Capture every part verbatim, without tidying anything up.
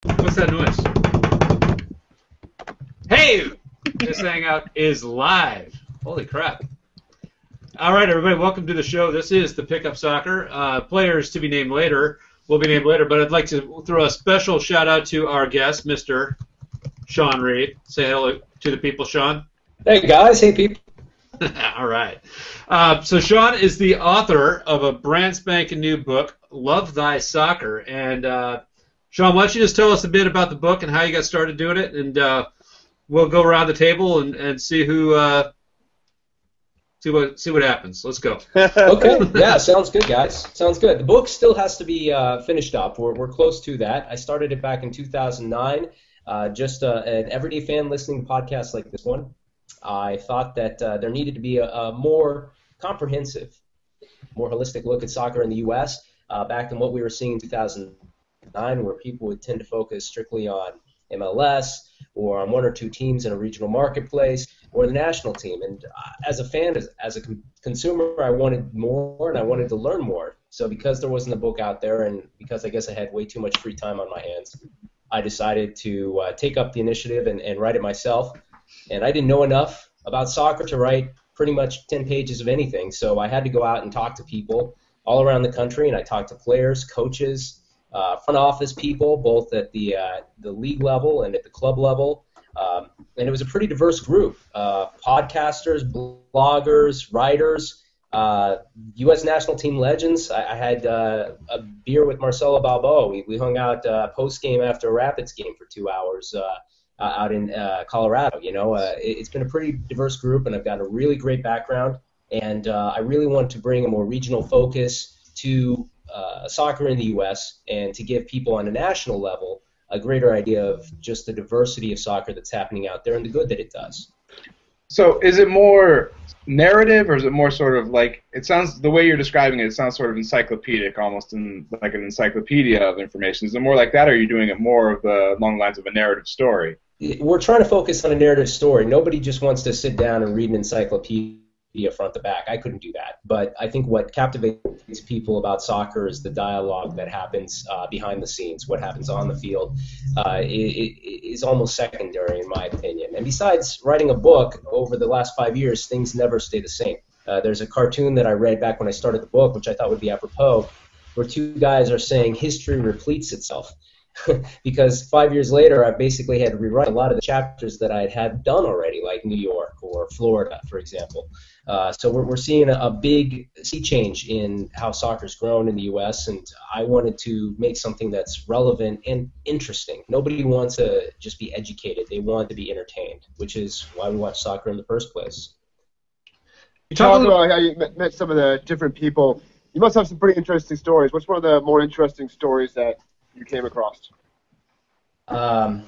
What's that noise? Hey! This Hangout is live. Holy crap. All right, everybody, welcome to the show. This is the Pickup Soccer. Uh, players to be named later will be named later, but I'd like to throw a special shout-out to our guest, Mister Sean Reed. Say hello to the people, Sean. Hey, guys. Hey, people. All right. Uh, so Sean is the author of a brand spanking new book, Love Thy Soccer. And uh, Sean, why don't you just tell us a bit about the book and how you got started doing it, and uh, we'll go around the table and, and see who uh, see what see what happens. Let's go. Okay. Yeah, sounds good, guys. Sounds good. The book still has to be uh, finished up. We're we're close to that. I started it back in two thousand nine. Uh, just uh, an everyday fan listening to podcasts like this one. I thought that uh, there needed to be a, a more comprehensive, more holistic look at soccer in the U S uh, back than what we were seeing in two thousand nine, where people would tend to focus strictly on M L S or on one or two teams in a regional marketplace or the national team. And uh, as a fan, as, as a con- consumer, I wanted more and I wanted to learn more. So because there wasn't a book out there and because I guess I had way too much free time on my hands, I decided to uh, take up the initiative and, and write it myself. And I didn't know enough about soccer to write pretty much ten pages of anything, so I had to go out and talk to people all around the country, and I talked to players, coaches, uh, front office people, both at the uh, the league level and at the club level, um, and it was a pretty diverse group, uh, podcasters, bloggers, writers, uh, U S national team legends. I, I had uh, a beer with Marcelo Balboa. We, we hung out uh, post-game after a Rapids game for two hours, uh, Uh, out in uh, Colorado. You know, uh, it, it's been a pretty diverse group, and I've got a really great background, and uh, I really want to bring a more regional focus to uh, soccer in the U S and to give people on a national level a greater idea of just the diversity of soccer that's happening out there and the good that it does. So is it more narrative, or is it more sort of like, it sounds, the way you're describing it, it sounds sort of encyclopedic, almost in like an encyclopedia of information. Is it more like that, or are you doing it more of the, along the lines of a narrative story? We're trying to focus on a narrative story. Nobody just wants to sit down and read an encyclopedia front to back. I couldn't do that. But I think what captivates people about soccer is the dialogue that happens uh, behind the scenes. What happens on the field uh, is almost secondary, in my opinion. And besides writing a book, over the last five years, things never stay the same. Uh, there's a cartoon that I read back when I started the book, which I thought would be apropos, where two guys are saying history repeats itself. Because five years later, I basically had to rewrite a lot of the chapters that I had done already, like New York or Florida, for example. Uh, so we're, we're seeing a, a big sea change in how soccer's grown in the U S, and I wanted to make something that's relevant and interesting. Nobody wants to just be educated. They want to be entertained, which is why we watch soccer in the first place. You talk about how you met some of the different people. You must have some pretty interesting stories. What's one of the more interesting stories that you came across? Um,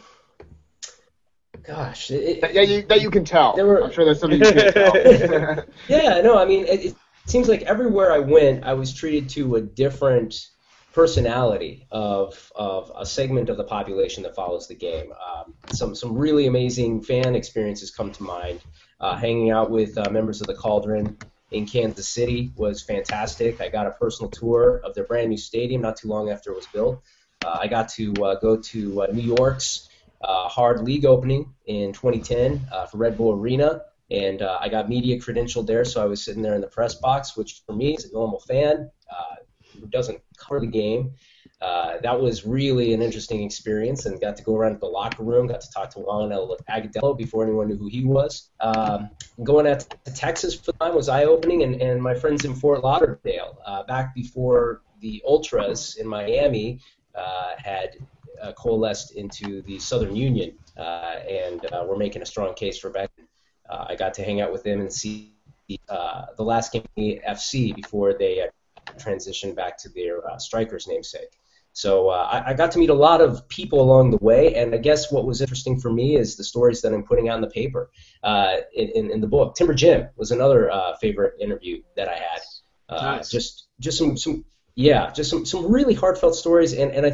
gosh. It, that, yeah, you, that you can tell. Were, I'm sure there's something you can't tell. Yeah, no, I mean, it, it seems like everywhere I went, I was treated to a different personality of of a segment of the population that follows the game. Um, some, some really amazing fan experiences come to mind. Uh, hanging out with uh, members of the Cauldron in Kansas City was fantastic. I got a personal tour of their brand new stadium not too long after it was built. Uh, I got to uh, go to uh, New York's uh, hard league opening in twenty ten uh, for Red Bull Arena, and uh, I got media credentialed there, so I was sitting there in the press box, which for me, as a normal fan uh, who doesn't cover the game, uh, that was really an interesting experience, and got to go around to the locker room, got to talk to Juan El Agudelo before anyone knew who he was. Um, going out to Texas for the time was eye-opening, and, and my friends in Fort Lauderdale, uh, back before the Ultras in Miami Uh, had uh, coalesced into the Southern Union, uh, and uh, we're making a strong case for Beckton. Uh, I got to hang out with them and see uh, the last game F C before they uh, transitioned back to their uh, Strikers namesake. So uh, I, I got to meet a lot of people along the way, and I guess what was interesting for me is the stories that I'm putting out in the paper, uh, in, in, in the book. Timber Jim was another uh, favorite interview that I had. Uh, nice. Just just some some. Yeah, just some, some really heartfelt stories, and, and I think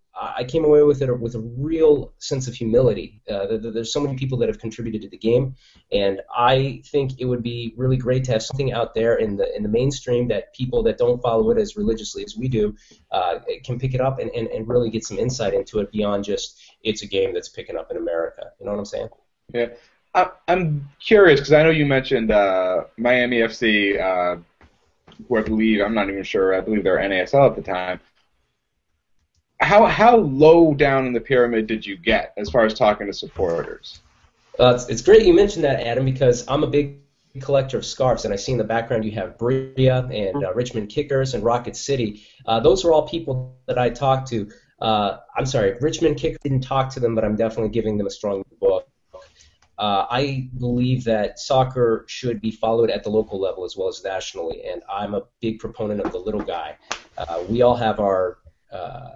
I came away with it with a real sense of humility. Uh, there's so many people that have contributed to the game, and I think it would be really great to have something out there in the in the mainstream that people that don't follow it as religiously as we do uh, can pick it up and, and, and really get some insight into it beyond just it's a game that's picking up in America. You know what I'm saying? Yeah. I, I'm curious because I know you mentioned uh, Miami F C, uh, who I believe, I'm not even sure, I believe they were N A S L at the time. How how low down in the pyramid did you get as far as talking to supporters? Uh, it's, it's great you mentioned that, Adam, because I'm a big collector of scarves, and I see in the background you have Bria and uh, Richmond Kickers and Rocket City. Uh, those are all people that I talked to. Uh, I'm sorry, Richmond Kickers didn't talk to them, but I'm definitely giving them a strong book. Uh, I believe that soccer should be followed at the local level as well as nationally, and I'm a big proponent of the little guy. Uh, we all have our uh,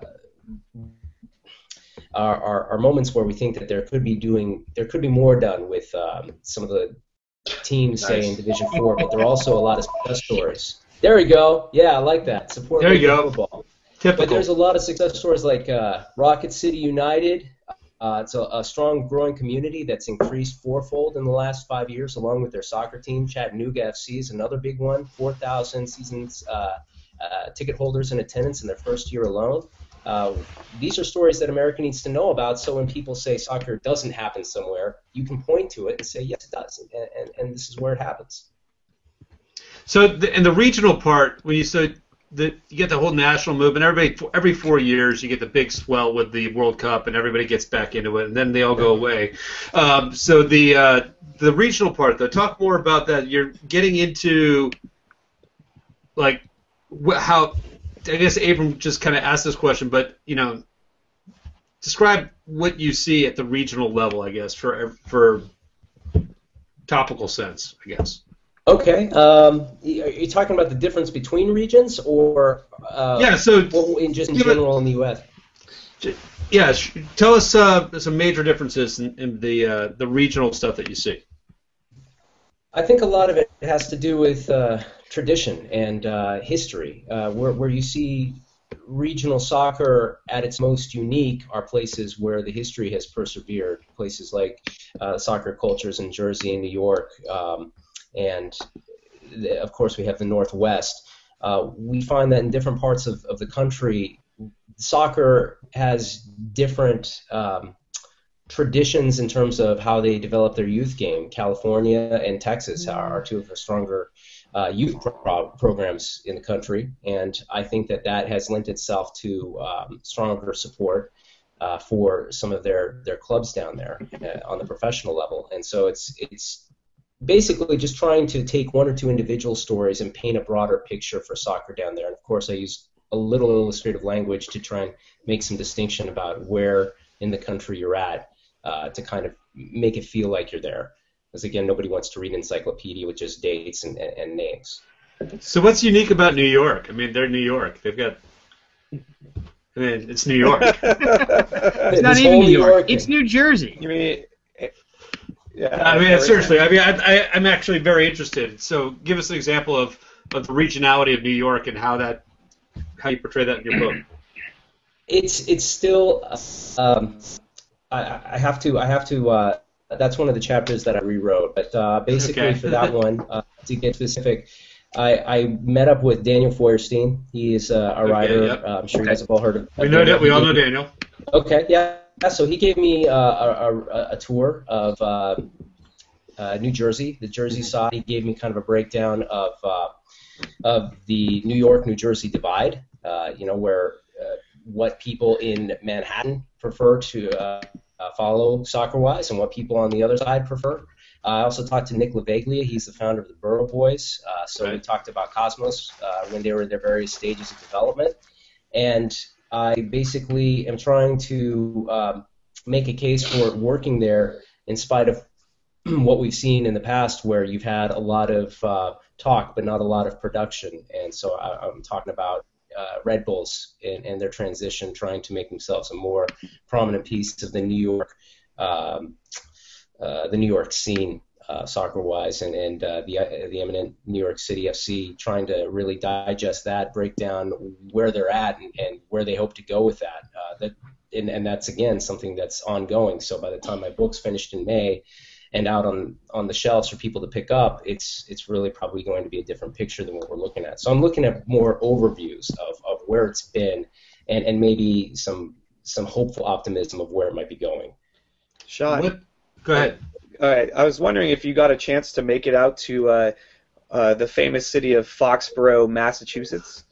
Our, our, our moments where we think that there could be doing there could be more done with um, some of the teams, nice. say in Division Four, but there are also a lot of success stories. There we go. Yeah, I like that. Support there you go. Football. Typical. But there's a lot of success stories like uh, Rocket City United. Uh, it's a, a strong, growing community that's increased fourfold in the last five years, along with their soccer team. Chattanooga F C is another big one. four thousand seasons uh, uh, ticket holders in attendance in their first year alone. Uh, these are stories that America needs to know about, so when people say soccer doesn't happen somewhere, you can point to it and say, yes, it does, and, and, and this is where it happens. So, the, in the regional part, when you say that you get the whole national movement, everybody every four years you get the big swell with the World Cup, and everybody gets back into it, and then they all go away. Um, so the uh, the regional part, though, talk more about that. You're getting into like wh- how. I guess Abram just kind of asked this question, but you know, describe what you see at the regional level, I guess, for for topical sense, I guess. Okay. Um, are you talking about the difference between regions, or uh, yeah, so in just in general in the U S? Yeah, tell us uh, some major differences in, in the uh, the regional stuff that you see. I think a lot of it has to do with uh, tradition and uh, history. Uh, where, where you see regional soccer at its most unique are places where the history has persevered, places like uh, soccer cultures in Jersey and New York, um, and the, of course we have the Northwest. Uh, we find that in different parts of, of the country, soccer has different um, traditions in terms of how they develop their youth game. California and Texas are, are two of the stronger uh, youth pro- programs in the country, and I think that that has lent itself to um, stronger support uh, for some of their, their clubs down there uh, on the professional level. And so it's it's basically just trying to take one or two individual stories and paint a broader picture for soccer down there. And of course, I use a little illustrative language to try and make some distinction about where in the country you're at. Uh, to kind of make it feel like you're there. Because, again, nobody wants to read an encyclopedia with just dates and, and, and names. So what's unique about New York? I mean, they're New York. They've got... I mean, it's New York. It's not even New York. York. It's New Jersey. You mean... Yeah, I mean, seriously. I mean, I, I, I'm actually very interested. So give us an example of, of the regionality of New York and how that how you portray that in your book. It's it's still... Um, I, I have to. I have to. Uh, that's one of the chapters that I rewrote. But uh, basically, okay. for that one, uh, to get specific, I, I met up with Daniel Feuerstein. He is uh, a okay, writer. Yep. Uh, I'm sure okay. you guys have all heard of. We know that. We all know Daniel. Okay. Yeah. yeah so he gave me uh, a, a, a tour of uh, uh, New Jersey, the Jersey side. He gave me kind of a breakdown of uh, of the New York New Jersey divide. Uh, you know where uh, what people in Manhattan prefer to. Uh, Uh, follow soccer-wise and what people on the other side prefer. Uh, I also talked to Nick Laveglia. He's the founder of the Borough Boys. Uh, so right. we talked about Cosmos uh, when they were in their various stages of development. And I basically am trying to um, make a case for working there in spite of what we've seen in the past where you've had a lot of uh, talk but not a lot of production. And so I, I'm talking about Uh, Red Bulls and, and their transition, trying to make themselves a more prominent piece of the New York, um, uh, the New York scene. uh, soccer-wise, and and uh, the uh, the eminent New York City F C, trying to really digest that, break down where they're at, and, and where they hope to go with that. Uh, that and, and that's again something that's ongoing. So by the time my book's finished in May and out on on the shelves for people to pick up, it's it's really probably going to be a different picture than what we're looking at. So I'm looking at more overviews of, of where it's been, and, and maybe some some hopeful optimism of where it might be going. Sean, what? Go ahead. All right, I was wondering if you got a chance to make it out to uh, uh, the famous city of Foxborough, Massachusetts.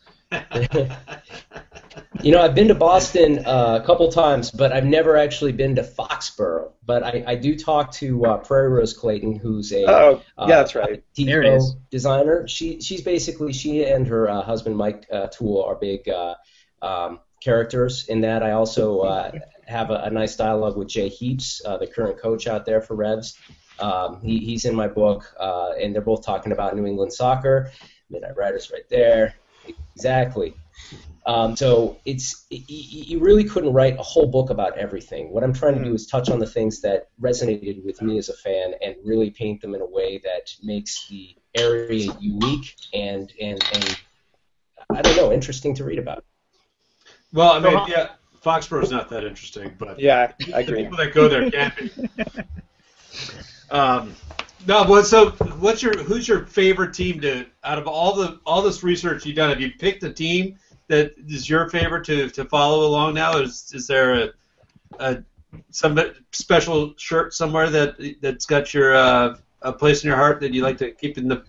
You know, I've been to Boston uh, a couple times, but I've never actually been to Foxborough. But I, I do talk to uh, Prairie Rose Clayton, who's a oh yeah, uh, that's right. There it is. designer. She she's basically she and her uh, husband Mike uh, Toole are big uh, um, characters in that. I also uh, have a, a nice dialogue with Jay Heaps, uh, the current coach out there for Revs. Um, he, he's in my book, uh, and they're both talking about New England soccer. Midnight Riders right there. Exactly. Um, so it's it, you really couldn't write a whole book about everything. What I'm trying to do is touch on the things that resonated with me as a fan and really paint them in a way that makes the area unique and and, and I don't know, interesting to read about. Well, I mean, yeah, Foxborough's not that interesting, but yeah, I the agree. people that go there can be. Um, no, but so what's your who's your favorite team to out of all the all this research you've done? Have you picked a team that is your favorite to, to follow along now? Is is there a, a some special shirt somewhere that that's got your uh, a place in your heart that you like to keep in the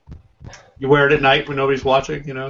you wear it at night when nobody's watching? You know.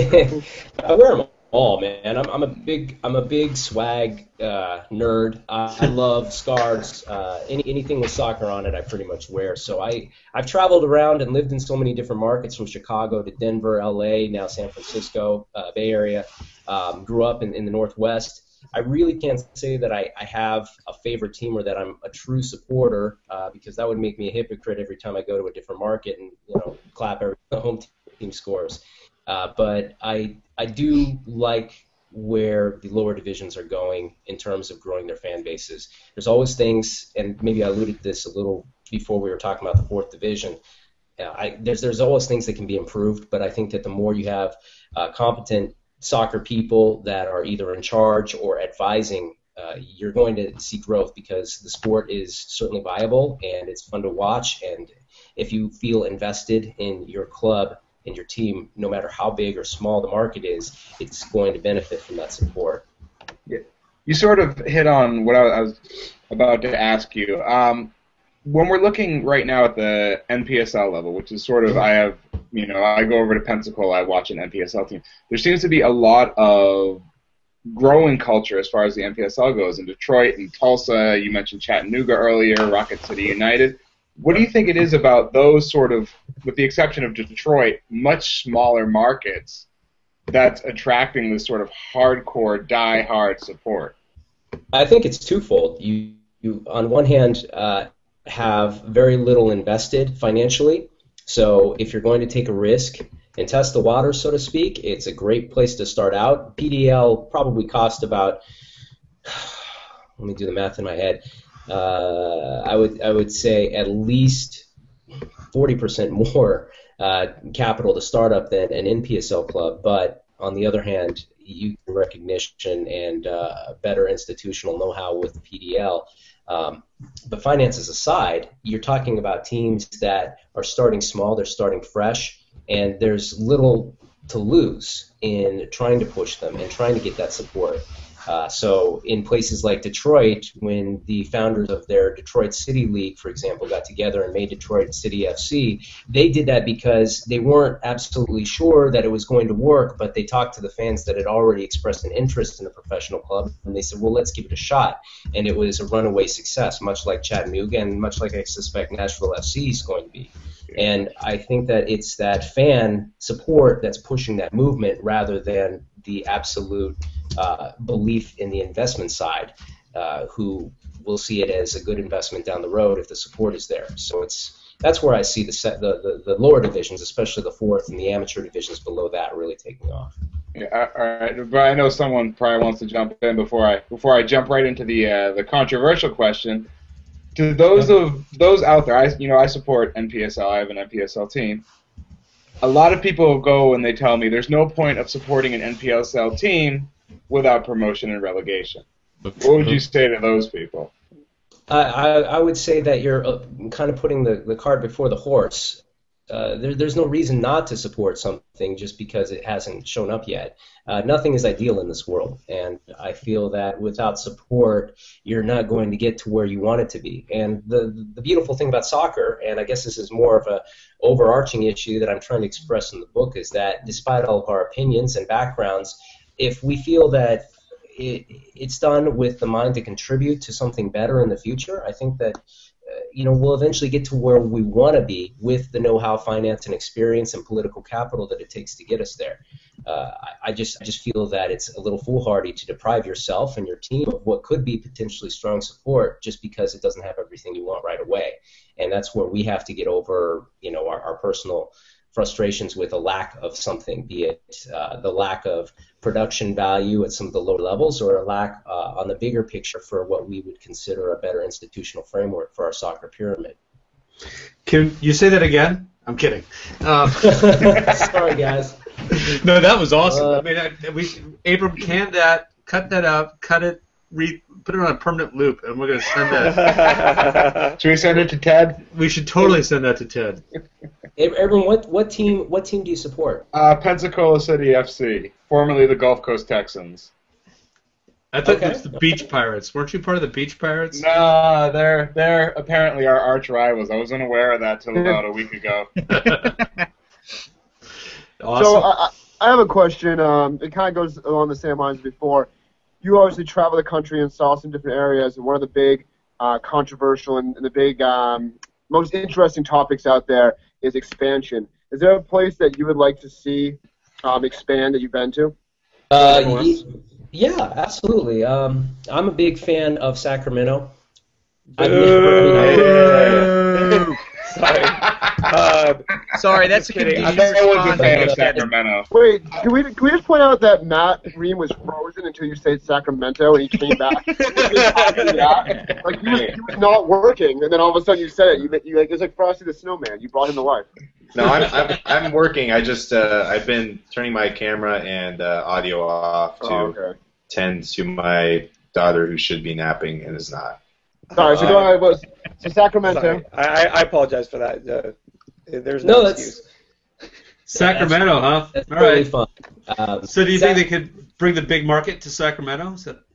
I wear them all, man. I'm I'm a big I'm a big swag uh, nerd. Uh, I love scarves. Uh, any anything with soccer on it, I pretty much wear. So I I've traveled around and lived in so many different markets, from Chicago to Denver, L A, now San Francisco, uh, Bay Area. Um, grew up in, in the Northwest. I really can't say that I, I have a favorite team or that I'm a true supporter, uh, because that would make me a hypocrite every time I go to a different market and you know clap every home team scores. Uh, but I I do like where the lower divisions are going in terms of growing their fan bases. There's always things, and maybe I alluded to this a little before we were talking about the fourth division. Uh, I, there's there's always things that can be improved, but I think that the more you have uh, competent soccer people that are either in charge or advising, uh, you're going to see growth, because the sport is certainly viable and it's fun to watch. And if you feel invested in your club and your team, no matter how big or small the market is, it's going to benefit from that support. Yeah. You sort of hit on what I was about to ask you. Um, when we're looking right now at the N P S L level, which is sort of, I have, you know, I go over to Pensacola, I watch an N P S L team. There seems to be a lot of growing culture as far as the N P S L goes. In Detroit and Tulsa, you mentioned Chattanooga earlier, Rocket City United. What do you think it is about those sort of, with the exception of Detroit, much smaller markets that's attracting this sort of hardcore, die-hard support? I think it's twofold. You, you on one hand, uh, have very little invested financially. So if you're going to take a risk and test the water, so to speak, it's a great place to start out. P D L probably cost about, let me do the math in my head, uh, I would I would say at least forty percent more uh, capital to start up than an N P S L club. But on the other hand, you get recognition and uh, better institutional know-how with P D L. Um, but finances aside, you're talking about teams that are starting small, they're starting fresh, and there's little to lose in trying to push them and trying to get that support. Uh, so in places like Detroit, when the founders of their Detroit City League, for example, got together and made Detroit City F C, they did that because they weren't absolutely sure that it was going to work, but they talked to the fans that had already expressed an interest in the professional club, and they said, well, let's give it a shot. And it was a runaway success, much like Chattanooga and much like I suspect Nashville F C is going to be. And I think that it's that fan support that's pushing that movement rather than the absolute uh, belief in the investment side, uh, who will see it as a good investment down the road if the support is there. So it's that's where I see the, set, the, the, the lower divisions, especially the fourth and the amateur divisions below that, really taking off. Yeah, all right, but I know someone probably wants to jump in before I before I jump right into the uh, the controversial question. to those of those out there, I you know I support N P S L. I have an N P S L team. A lot of people go and they tell me there's no point of supporting an N P S L team without promotion and relegation. What would you say to those people? I, I, I would say that you're uh, kind of putting the, the cart before the horse. Uh, there, there's no reason not to support something just because it hasn't shown up yet. Uh, nothing is ideal in this world, and I feel that without support, you're not going to get to where you want it to be. And the the beautiful thing about soccer, and I guess this is more of a overarching issue that I'm trying to express in the book, is that despite all of our opinions and backgrounds, if we feel that it, it's done with the mind to contribute to something better in the future, I think that uh, you know we'll eventually get to where we want to be with the know-how, finance, and experience and political capital that it takes to get us there. Uh, I, I just I just feel that it's a little foolhardy to deprive yourself and your team of what could be potentially strong support just because it doesn't have everything you want right away. And that's where we have to get over, you know, our, our personal frustrations with a lack of something, be it uh, the lack of production value at some of the lower levels or a lack uh, on the bigger picture for what we would consider a better institutional framework for our soccer pyramid. Can you say that again? I'm kidding. Um, Sorry, guys. No, that was awesome. Uh, I mean, I, we Abram, can that, cut that out, cut it, re, put it on a permanent loop, and we're going to send that. Should we send it to Ted? We should totally send that to Ted. Everyone, what what team what team do you support? Uh, Pensacola City F C, formerly the Gulf Coast Texans. I thought Okay. it was the Beach Pirates. Weren't you part of the Beach Pirates? No, they're they're apparently our arch rivals. I was unaware of that till about a week ago. Awesome. So I, I have a question. Um, it kind of goes along the same lines as before. You obviously travel the country and saw some different areas, and one of the big uh, controversial and, and the big um, most interesting topics out there is expansion. Is there a place that you would like to see um, expand that you've been to? Uh, y- yeah, absolutely. Um, I'm a big fan of Sacramento. I've never- Boo. Sorry. Uh, Sorry, that's a kidding. I'm confusing no one's a response. fan of Yeah. Sacramento. Wait, can we can we just point out that Matt Ream was frozen until you said Sacramento and he came back? Yeah. Like he was, he was not working, and then all of a sudden you said it. You, you like it was like Frosty the Snowman. You brought him to life. No, I'm, I'm I'm working. I just uh, I've been turning my camera and uh, audio off to Oh, okay. tend to my daughter who should be napping and is not. Sorry, so Uh, go ahead. Was so Sacramento. sorry. I, I apologize for that. Uh, there's No, no, that's- excuse. Sacramento, huh? That's All really right. fun. Um, So do you Sac- think they could bring the big market to Sacramento? Is that...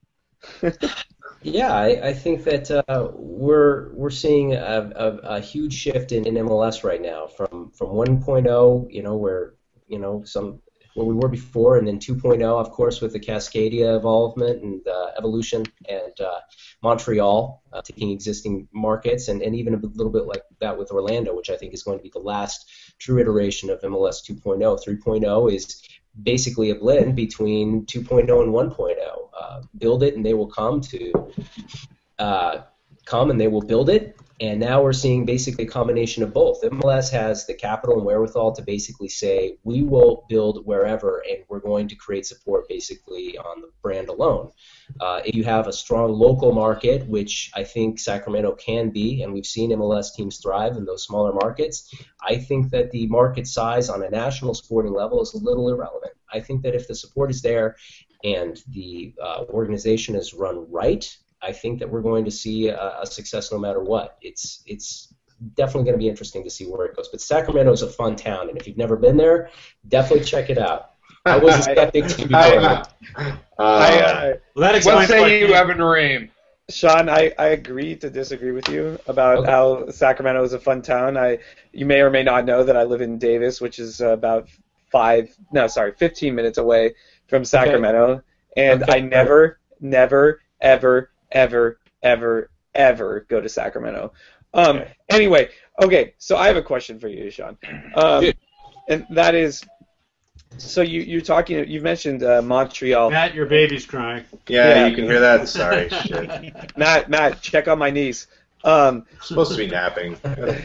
Yeah, I, I think that uh, we're we're seeing a, a, a huge shift in, in M L S right now from from one point oh, you know, where you know some where we were before, and then two point oh, of course, with the Cascadia involvement and uh, evolution, and uh, Montreal uh, taking existing markets, and, and even a little bit like that with Orlando, which I think is going to be the last true iteration of M L S two point oh. three point oh is basically a blend between two point oh and one point oh. Uh, build it and they will come to uh, come and they will build it. And now we're seeing basically a combination of both. M L S has the capital and wherewithal to basically say, we will build wherever and we're going to create support basically on the brand alone. Uh, if you have a strong local market, which I think Sacramento can be, and we've seen M L S teams thrive in those smaller markets, I think that the market size on a national sporting level is a little irrelevant. I think that if the support is there and the uh, organization is run right, I think that we're going to see a, a success no matter what. It's it's definitely going to be interesting to see where it goes. But Sacramento is a fun town, and if you've never been there, definitely check it out. I was a skeptic too before. I, uh, I, uh, Well, that What explains why say you, Pete- Evan Ream? Sean, I, I agree to disagree with you about Okay. how Sacramento is a fun town. I you may or may not know that I live in Davis, which is uh, about five no sorry fifteen minutes away from Sacramento, and Okay. I never never ever ever ever ever go to Sacramento. Um. Okay. Anyway, okay. So I have a question for you, Sean, um, Dude. and that is, so you you're talking. You've mentioned uh, Montreal. Matt, your baby's crying. yeah, Yeah. you can hear that. Sorry, shit. Matt, Matt, check on my knees. Um. I'm supposed to be napping.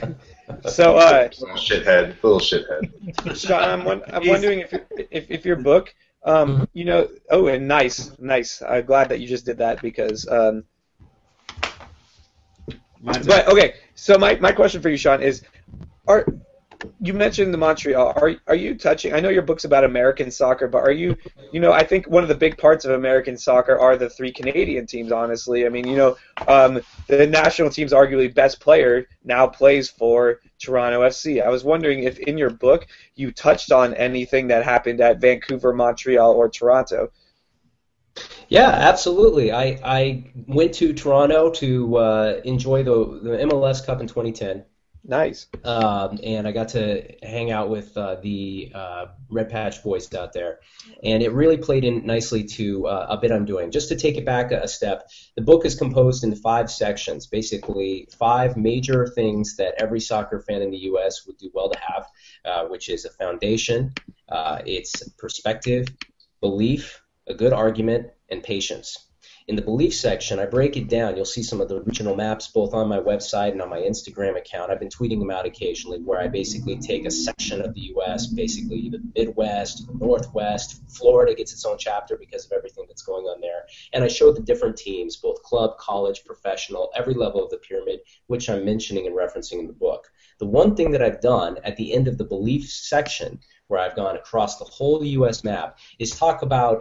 So uh. Little shithead, little shithead. Sean, I'm, won- I'm wondering if, if if your book, um, you know, oh, and nice, nice. I'm glad that you just did that because um, But okay, so my, my question for you, Sean, is: Are you mentioned the Montreal? Are are you touching? I know your book's about American soccer, but are you? You know, I think one of the big parts of American soccer are the three Canadian teams. Honestly, I mean, you know, um, the national team's arguably best player now plays for Toronto F C. I was wondering if in your book you touched on anything that happened at Vancouver, Montreal, or Toronto. Yeah, absolutely. I, I went to Toronto to uh, enjoy the, the M L S Cup in twenty ten. Nice. Um, and I got to hang out with uh, the uh, Red Patch boys out there. And it really played in nicely to uh, a bit I'm doing. Just to take it back a step, the book is composed in five sections, basically five major things that every soccer fan in the U S would do well to have, uh, which is a foundation, uh, it's perspective, belief, a good argument, and patience. In the belief section, I break it down. You'll see some of the regional maps both on my website and on my Instagram account. I've been tweeting them out occasionally where I basically take a section of the U S, basically the Midwest, the Northwest. Florida gets its own chapter because of everything that's going on there. And I show the different teams, both club, college, professional, every level of the pyramid, which I'm mentioning and referencing in the book. The one thing that I've done at the end of the belief section, where I've gone across the whole U S map, is talk about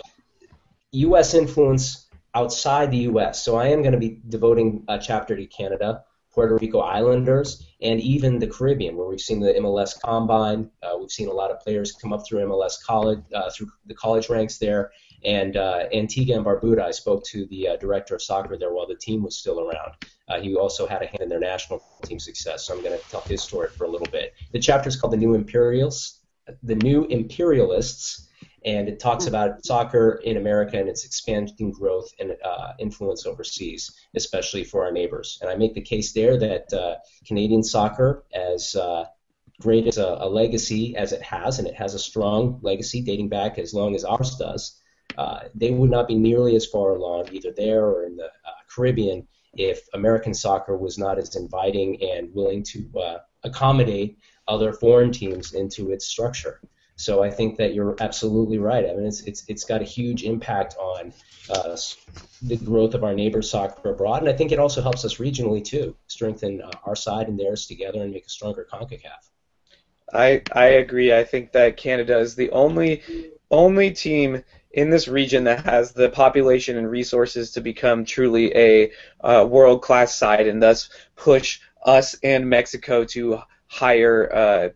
U S influence outside the U S. So I am going to be devoting a chapter to Canada, Puerto Rico Islanders, and even the Caribbean, where we've seen the M L S Combine. Uh, we've seen a lot of players come up through M L S college, uh, through the college ranks there. And uh, Antigua and Barbuda, I spoke to the uh, director of soccer there while the team was still around. Uh, he also had a hand in their national team success, so I'm going to tell his story for a little bit. The chapter is called The New Imperials, The New Imperialists, and it talks about soccer in America and its expanding growth and uh, influence overseas, especially for our neighbors. And I make the case there that uh, Canadian soccer, as uh, great as a, a legacy as it has, and it has a strong legacy dating back as long as ours does, uh, they would not be nearly as far along either there or in the uh, Caribbean if American soccer was not as inviting and willing to uh, accommodate other foreign teams into its structure. So I think that you're absolutely right. I mean, it's it's it's got a huge impact on uh, the growth of our neighbors' soccer abroad, and I think it also helps us regionally too, strengthen uh, our side and theirs together, and make a stronger CONCACAF. I I agree. I think that Canada is the only only team in this region that has the population and resources to become truly a uh, world-class side, and thus push us and Mexico to higher Uh,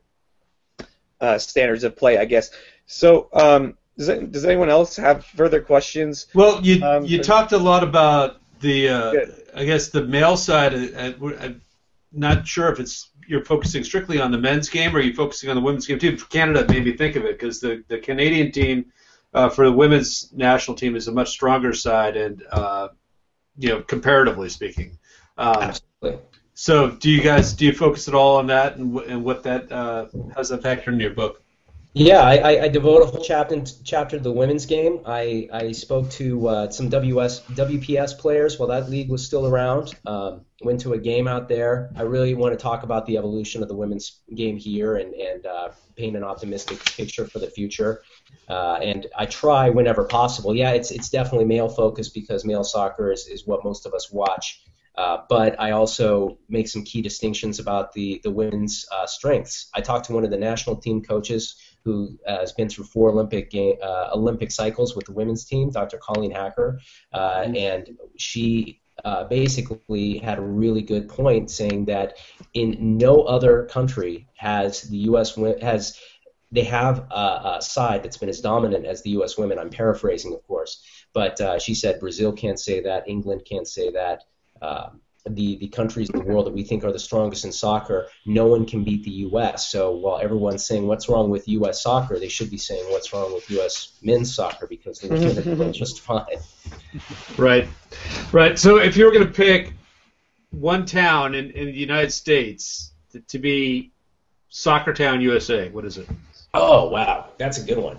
Uh, standards of play, I guess. So, um, does it, does anyone else have further questions? Well, you um, you for, talked a lot about the, uh, I guess, the male side. I'm not sure if it's you're focusing strictly on the men's game or you're focusing on the women's game too. For Canada, it made me think of it because the, the Canadian team uh, for the women's national team is a much stronger side, and uh, you know, comparatively speaking. Um, Absolutely. So, do you guys do you focus at all on that, and, and what that uh, how's that factor in your book? Yeah, I, I, I devote a whole chapter chapter to the women's game. I, I spoke to uh, some W S W P S players while that league was still around. Um, went to a game out there. I really want to talk about the evolution of the women's game here and and uh, paint an optimistic picture for the future. Uh, and I try whenever possible. Yeah, it's it's definitely male focused because male soccer is, is what most of us watch. Uh, but I also make some key distinctions about the, the women's uh, strengths. I talked to one of the national team coaches who uh, has been through four Olympic game, uh, Olympic cycles with the women's team, Doctor Colleen Hacker, uh, and she uh, basically had a really good point saying that in no other country has the U S has they have a, a side that's been as dominant as the U S women. I'm paraphrasing, of course, but uh, she said Brazil can't say that, England can't say that. Uh, the, the countries in the world that we think are the strongest in soccer, no one can beat the U S. So while everyone's saying what's wrong with U S soccer, they should be saying what's wrong with U S men's soccer because they're doing just fine. Right, right. So if you were going to pick one town in, in the United States to, to be Soccer Town U S A, what is it? Oh, wow. That's a good one.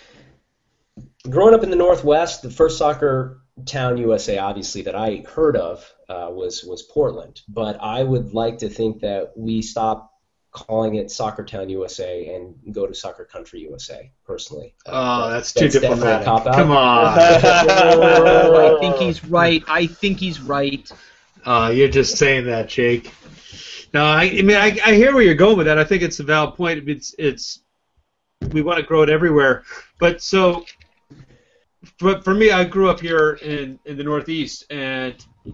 Growing up in the Northwest, the first soccer town U S A, obviously, that I heard of uh, was was Portland. But I would like to think that we stop calling it Soccer Town U S A and go to Soccer Country U S A, personally. Uh, oh, that's, that's too that's diplomatic. Come on. oh, I think he's right. I think he's right. Uh, you're just saying that, Jake. No, I, I mean, I, I hear where you're going with that. I think it's a valid point. It's, it's we want to grow it everywhere. But so, but for me, I grew up here in, in the Northeast, and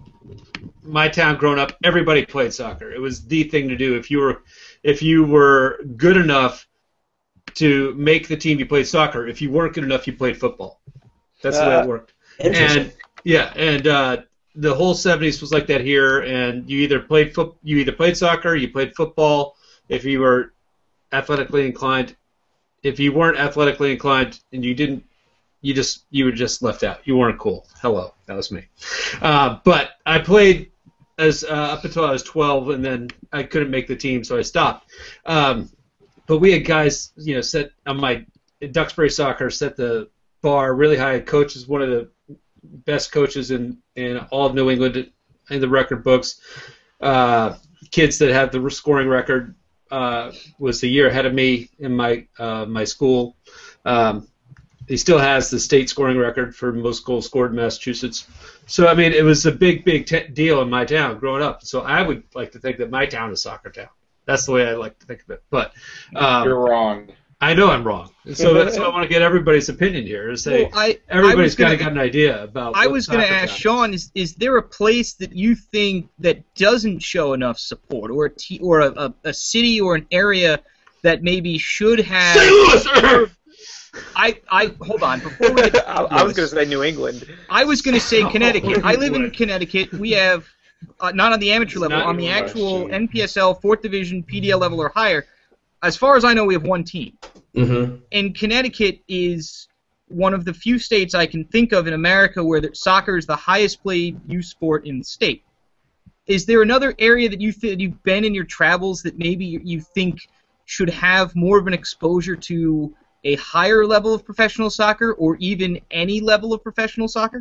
my town growing up, everybody played soccer. It was the thing to do. If you were, if you were good enough to make the team, you played soccer. If you weren't good enough, you played football. That's the way it worked. And yeah, and uh, the whole seventies was like that here. And you either played foot, you either played soccer, you played football. If you were athletically inclined, if you weren't athletically inclined, and you didn't, you just you were just left out. You weren't cool. Hello, that was me. Uh, but I played as uh, up until I was twelve, and then I couldn't make the team, so I stopped. Um, but we had guys, you know, set on my Duxbury Soccer set the bar really high. Coach is one of the best coaches in, in all of New England in the record books. Uh, kids that have the scoring record uh, was a year ahead of me in my uh, my school. Um, he still has the state scoring record for most goals scored in Massachusetts. So, I mean, it was a big, big t- deal in my town growing up. So I would like to think that my town is a soccer town. That's the way I like to think of it. But um, you're wrong. I know I'm wrong. So that's why I want to get everybody's opinion here. To say well, I, everybody's kind of got an idea about. I was going to ask Sean: Is is there a place that you think that doesn't show enough support, or a t- or a, a, a city or an area that maybe should have? Saint Louis. I I hold on. Before we get I, I was going to say New England. I was going to say Connecticut. Oh, I live in Connecticut. We have uh, not on the amateur It's level, on the even actual question. N P S L, fourth division, P D L level or higher. As far as I know, we have one team. Mm-hmm. And Connecticut is one of the few states I can think of in America where the, soccer is the highest played youth sport in the state. Is there another area that you th- you've been in your travels that maybe you, you think should have more of an exposure to a higher level of professional soccer, or even any level of professional soccer?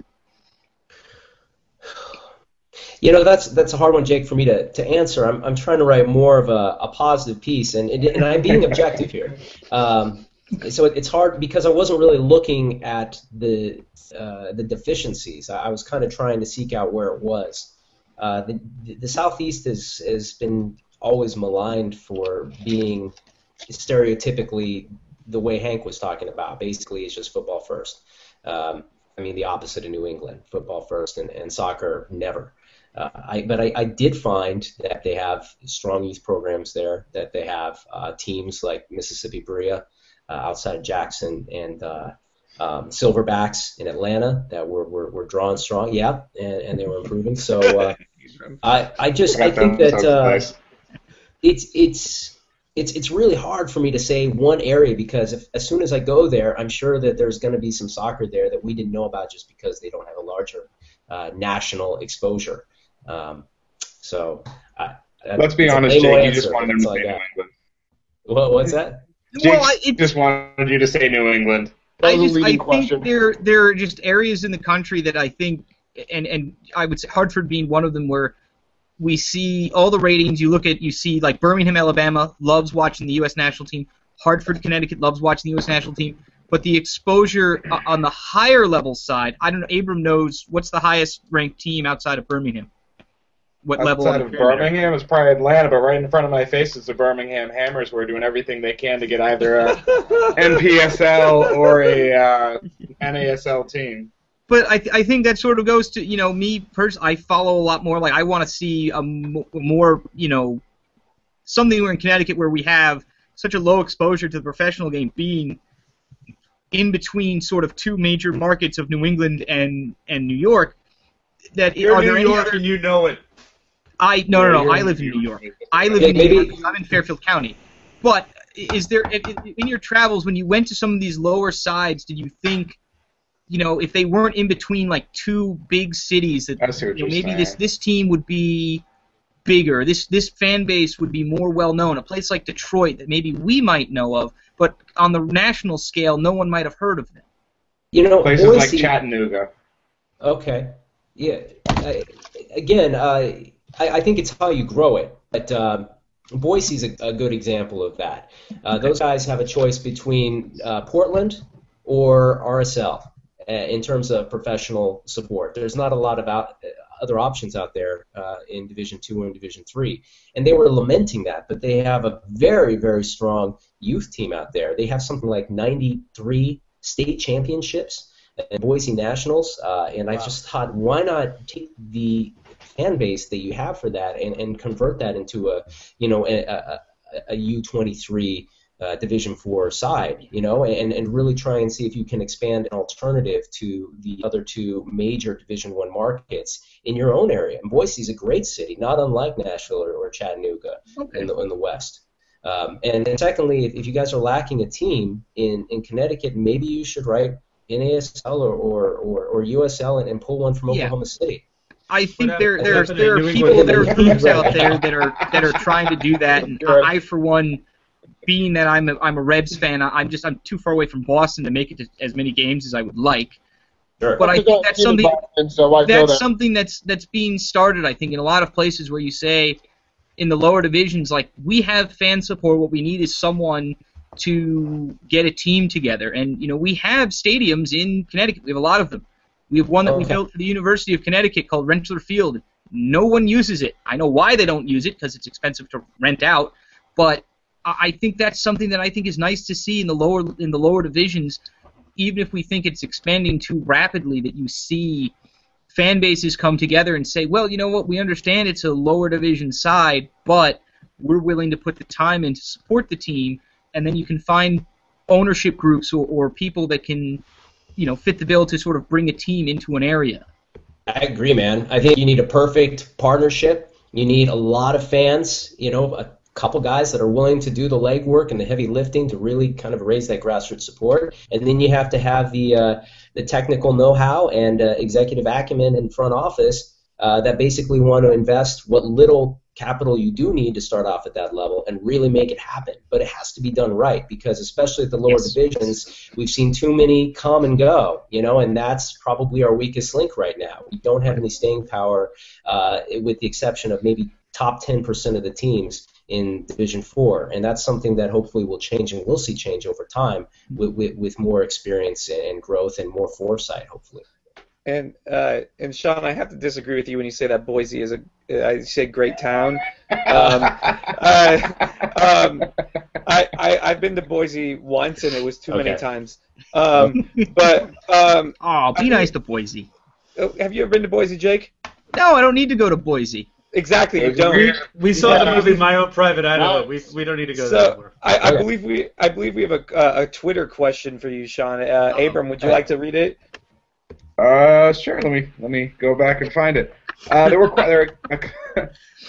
You know, that's that's a hard one, Jake, for me to, to answer. I'm I'm trying to write more of a, a positive piece, and, and and I'm being objective here. Um, so it, it's hard because I wasn't really looking at the uh, the deficiencies. I, I was kind of trying to seek out where it was. Uh, the the Southeast has has been always maligned for being stereotypically the way Hank was talking about. Basically, it's just football first. Um, I mean, the opposite of New England, football first, and, and soccer never. Uh, I, but I, I did find that they have strong youth programs there, that they have uh, teams like Mississippi Berea uh, outside of Jackson, and uh, um, Silverbacks in Atlanta that were, were, were drawing strong, yeah, and, and they were improving. So uh, I, I just I think that uh, it's it's it's it's really hard for me to say one area, because if, as soon as I go there, I'm sure that there's going to be some soccer there that we didn't know about just because they don't have a larger uh, national exposure. Um, so I, let's be honest, Jake. You just wanted them to say New England. What, what's that? Jake Well, I, it, just wanted you to say New England. I That was just a leading I question. think there there are just areas in the country that I think, and and I would say Hartford being one of them, where we see all the ratings. You look at, you see like Birmingham, Alabama loves watching the U S national team. Hartford, Connecticut loves watching the U S national team. But the exposure uh, on the higher level side, I don't know. Abram knows what's the highest ranked team outside of Birmingham. What level Outside on of the pyramid? Birmingham is probably Atlanta, but right in front of my face is the Birmingham Hammers. We're doing everything they can to get either a N P S L or a uh, N A S L team. But I, th- I think that sort of goes to, you know, me personally. I follow a lot more. Like, I want to see a m- more, you know, something in Connecticut where we have such a low exposure to the professional game, being in between sort of two major markets of New England and, and New York. That You're are New there York any other? and you know it. I no no no. You're I in live in New New York. York. I live Yeah, in New maybe- York. I'm in Fairfield County. But is there in your travels, when you went to some of these lower sides, did you think, you know, if they weren't in between like two big cities, that I see what you know, you're maybe this saying. this team would be bigger, this this fan base would be more well known, a place like Detroit that maybe we might know of, but on the national scale, no one might have heard of them. You know, Places Boise, like Chattanooga. Okay. Yeah. I, again, uh, I, I think it's how you grow it. But um, Boise's a, a good example of that. Uh, those guys have a choice between uh, Portland or R S L uh, in terms of professional support. There's not a lot of out, other options out there uh, in Division Two or in Division Three, and they were lamenting that. But they have a very, very strong youth team out there. They have something like ninety-three state championships and Boise Nationals, uh, and I just thought, why not take the fan base that you have for that and, and convert that into a, you know, a, a, a U twenty-three uh, Division Four side, you know, and, and really try and see if you can expand an alternative to the other two major Division One markets in your own area. And Boise is a great city, not unlike Nashville or, or Chattanooga okay. in the in the West. Um, and then secondly, if, if you guys are lacking a team in, in Connecticut, maybe you should write N A S L or, or, or, or U S L and, and pull one from Oklahoma yeah. City. I think there there's there are people there are groups out there that are that are trying to do that, and I, for one, being that I'm a, I'm a Rebs fan, I'm just I'm too far away from Boston to make it to as many games as I would like. Sure. But I think that's something that's something that's that's being started. I think in a lot of places where you say in the lower divisions, like, we have fan support. What we need is someone to get a team together, and you know we have stadiums in Connecticut. We have a lot of them. We have one that we built for the University of Connecticut called Rentschler Field. No one uses it. I know why they don't use it, because it's expensive to rent out. But I think that's something that I think is nice to see in the lower in the lower divisions. Even if we think it's expanding too rapidly, that you see fan bases come together and say, well, you know what, we understand it's a lower division side, but we're willing to put the time in to support the team, and then you can find ownership groups or, or people that can, you know, fit the bill to sort of bring a team into an area. I agree, man. I think you need a perfect partnership. You need a lot of fans, you know, a couple guys that are willing to do the legwork and the heavy lifting to really kind of raise that grassroots support. And then you have to have the uh, the technical know-how and uh, executive acumen in front office uh, that basically want to invest what little capital you do need to start off at that level and really make it happen. But it has to be done right, because especially at the lower yes. divisions, we've seen too many come and go, you know, and that's probably our weakest link right now. We don't have any staying power, uh, with the exception of maybe top ten percent of the teams in Division Four, and that's something that hopefully will change, and we'll see change over time with, with, with more experience and growth and more foresight, hopefully. And uh, and Sean, I have to disagree with you when you say that Boise is a I say great town. Um, uh, um, I, I I've been to Boise once, and it was too okay. many times. Um, but um, oh, be nice to Boise. Have you ever been to Boise, Jake? No, I don't need to go to Boise. Exactly, you don't. We, we saw yeah. the movie My Own Private Idaho. We we don't need to go so, there anymore. I, I believe we I believe we have a uh, a Twitter question for you, Sean. Uh, oh, Abram, would you like to read it? Uh, sure. Let me let me go back and find it. Uh, there were quite there. Were,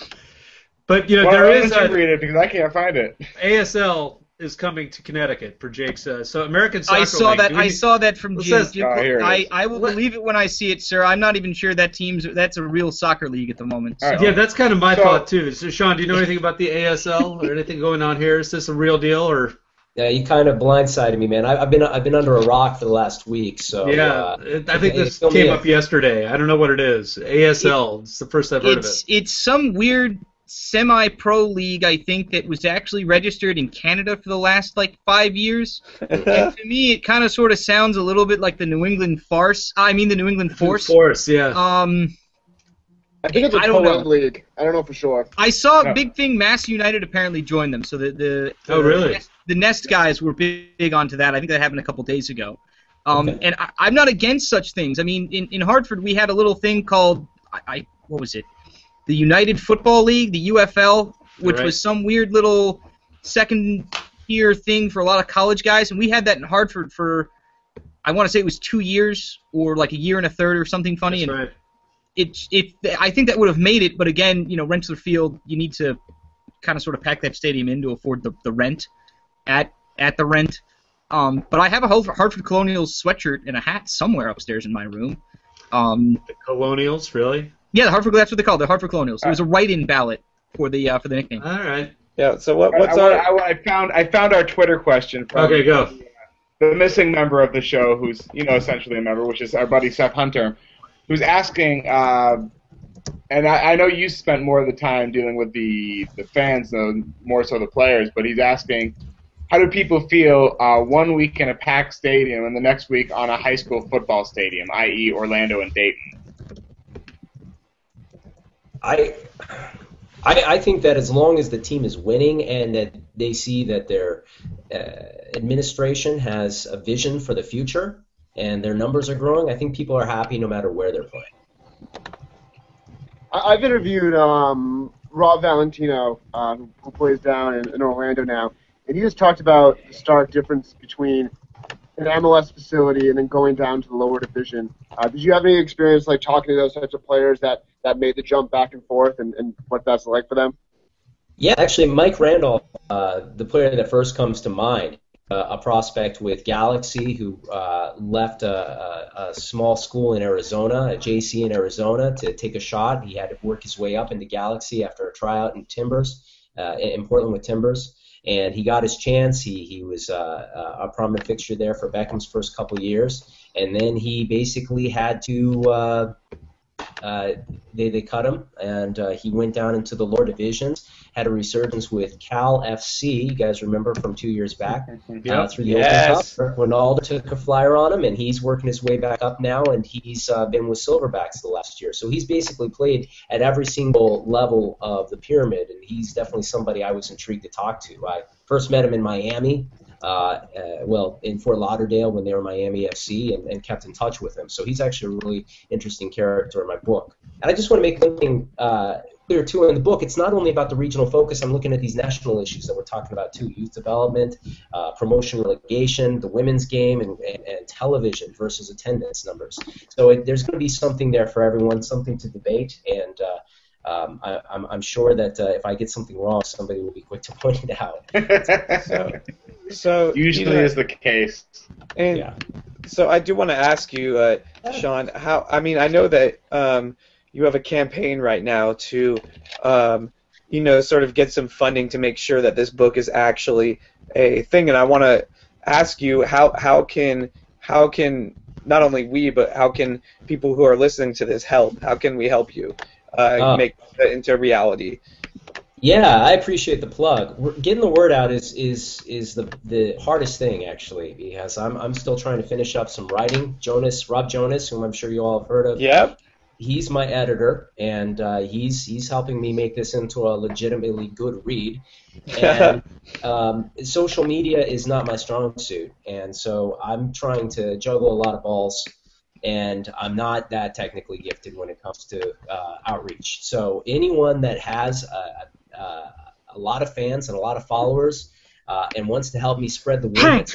but you know well, there I'll is let a, you read it because I can't find it. A S L is coming to Connecticut for Jake's. Uh, so American Soccer I saw League. that. We, I saw that from Jim. says, Jim oh, here it I, is. I will what? believe it when I see it, sir. I'm not even sure that team's that's a real soccer league at the moment. So. Right. Yeah, that's kind of my so, thought too. So, Sean, do you know anything about the A S L or anything going on here? Is this a real deal or? Yeah, you kind of blindsided me, man. I, I've been I've been under a rock for the last week, so yeah. Uh, I think this came up yesterday. I don't know what it is. A S L. It, it's the first I've heard it's, of it. It's some weird semi-pro league, I think, that was actually registered in Canada for the last like five years. And to me, it kind of sort of sounds a little bit like the New England Farce. I mean, the New England Force. Force, yeah. Um. I think it's a I don't co-ed know. league. I don't know for sure. I saw a Yeah. big thing. Mass United apparently joined them. So the the, Oh, the really? Nest, the Nest guys were big, big onto that. I think that happened a couple days ago. Um, Okay. And I, I'm not against such things. I mean, in, in Hartford we had a little thing called I, I what was it? The United Football League, the U F L, which Right. was some weird little second tier thing for a lot of college guys, and we had that in Hartford for I want to say it was two years or like a year and a third or something funny. That's and right. It, it, I think that would have made it, but again, you know, Rentschler Field, you need to kind of sort of pack that stadium in to afford the, the rent at at the rent. Um, but I have a Hartford Colonials sweatshirt and a hat somewhere upstairs in my room. Um, The Colonials, really? yeah, the Hartford, that's what they call it, the Hartford Colonials. It was a write-in ballot for the uh, for the nickname. All right. Yeah. So what? What's I, our? I, I found I found our Twitter question from Okay, go. the missing member of the show, who's you know essentially a member, which is our buddy Seth Hunter, who's asking. Uh, and I, I know you spent more of the time dealing with the the fans, though more so the players. But he's asking, how do people feel uh, one week in a packed stadium and the next week on a high school football stadium, that is. Orlando and Dayton? I, I I think that as long as the team is winning and that they see that their uh, administration has a vision for the future and their numbers are growing, I think people are happy no matter where they're playing. I've interviewed um, Rob Valentino, uh, who, who plays down in, in Orlando now, and he just talked about the stark difference between an M L S facility and then going down to the lower division. Uh, did you have any experience like talking to those types of players that, that made the jump back and forth and, and what that's like for them? Yeah, actually, Mike Randolph, uh, the player that first comes to mind, uh, a prospect with Galaxy who uh, left a, a, a small school in Arizona, a J C in Arizona, to take a shot. He had to work his way up into Galaxy after a tryout in Timbers, uh, in Portland with Timbers. And he got his chance. He he was uh, a prominent fixture there for Beckham's first couple years, and then he basically had to uh, uh, they they cut him, and uh, he went down into the lower divisions. Had a resurgence with Cal F C. You guys remember from two years back uh, through the Yes. Open Cup. Ronaldo took a flyer on him, and he's working his way back up now. And he's uh, been with Silverbacks the last year, so he's basically played at every single level of the pyramid. And he's definitely somebody I was intrigued to talk to. I first met him in Miami. Uh, uh, well, in Fort Lauderdale when they were Miami F C, and, and kept in touch with him. So he's actually a really interesting character in my book. And I just want to make one thing uh, clear, too, in the book. It's not only about the regional focus. I'm looking at these national issues that we're talking about, too. Youth development, uh, promotion relegation, the women's game, and, and, and television versus attendance numbers. So it, there's going to be something there for everyone, something to debate. And uh, Um, I, I'm, I'm sure that uh, if I get something wrong, somebody will be quick to point it out. So, so Usually you know, is the case. And Yeah. so I do want to ask you, uh, Sean, how? I mean, I know that um, you have a campaign right now to, um, you know, sort of get some funding to make sure that this book is actually a thing. And I want to ask you, how how can how can not only we, but how can people who are listening to this help? How can we help you uh, Uh. make that into reality? Yeah, I appreciate the plug. We're- Getting the word out is is is the the hardest thing, actually, because I'm I'm still trying to finish up some writing. Jonas, Rob Jonas, whom I'm sure you all have heard of. Yep. He's my editor, and uh, he's he's helping me make this into a legitimately good read. And um, social media is not my strong suit, and so I'm trying to juggle a lot of balls. And I'm not that technically gifted when it comes to uh, outreach. So anyone that has a, a, a lot of fans and a lot of followers uh, and wants to help me spread the word,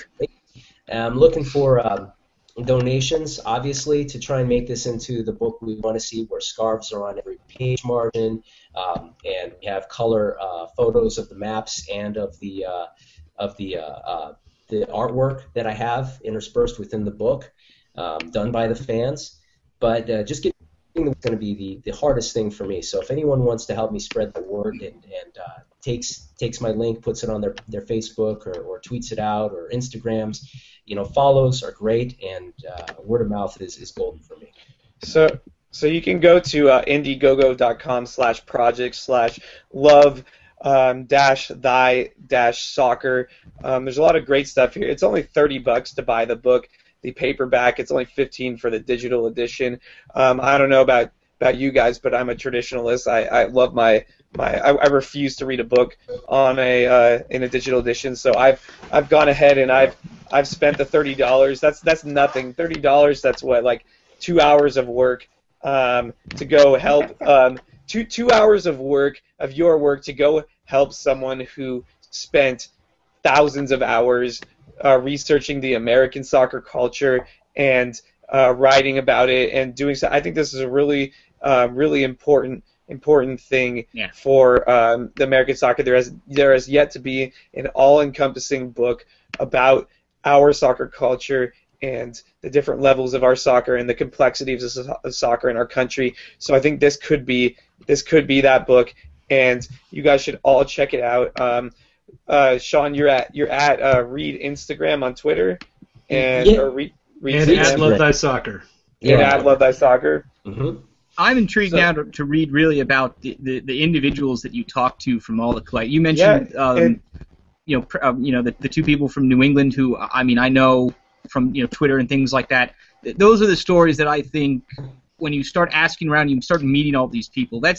I'm looking for um, donations, obviously, to try and make this into the book we want to see, where scarves are on every page margin, um, and we have color uh, photos of the maps and of the uh, of the uh, uh, the artwork that I have interspersed within the book. Um, done by the fans, but uh, just getting is going to be the, the hardest thing for me. So if anyone wants to help me spread the word and, and uh, takes takes my link, puts it on their, their Facebook or, or tweets it out or Instagrams, you know, follows are great, and uh, word of mouth is, is golden for me. So so you can go to uh, indiegogo.com slash project slash love um, dash thy dash soccer. Um, there's a lot of great stuff here. It's only thirty bucks to buy the book. The paperback, it's only fifteen for the digital edition. Um, I don't know about, about you guys, but I'm a traditionalist. I, I love my my. I, I refuse to read a book on a uh, in a digital edition. So I've I've gone ahead and I've I've spent the thirty dollars. That's that's nothing. Thirty dollars. That's what, like two hours of work um, to go help. Um, two two hours of work of your work to go help someone who spent thousands of hours Uh, researching the American soccer culture and uh, writing about it and doing so. I think this is a really, uh, really important, important thing Yeah. for um, the American soccer. There has there has yet to be an all-encompassing book about our soccer culture and the different levels of our soccer and the complexities of, so- of soccer in our country. So I think this could be this could be that book, and you guys should all check it out. Um, Uh, Sean, you're at you're at uh, Read Instagram on Twitter, and Yeah. or Read, Read And Instagram, at Love Thy Soccer. and at Love Thy Soccer. Mm-hmm. I'm intrigued So- now to, to read really about the, the, the individuals that you talk to from all the collect. You mentioned, Yeah, um, and- you know, pr- um, you know, the, the two people from New England who, I mean, I know from you know Twitter and things like that. Th- Those are the stories that I think when you start asking around, you start meeting all these people. That's got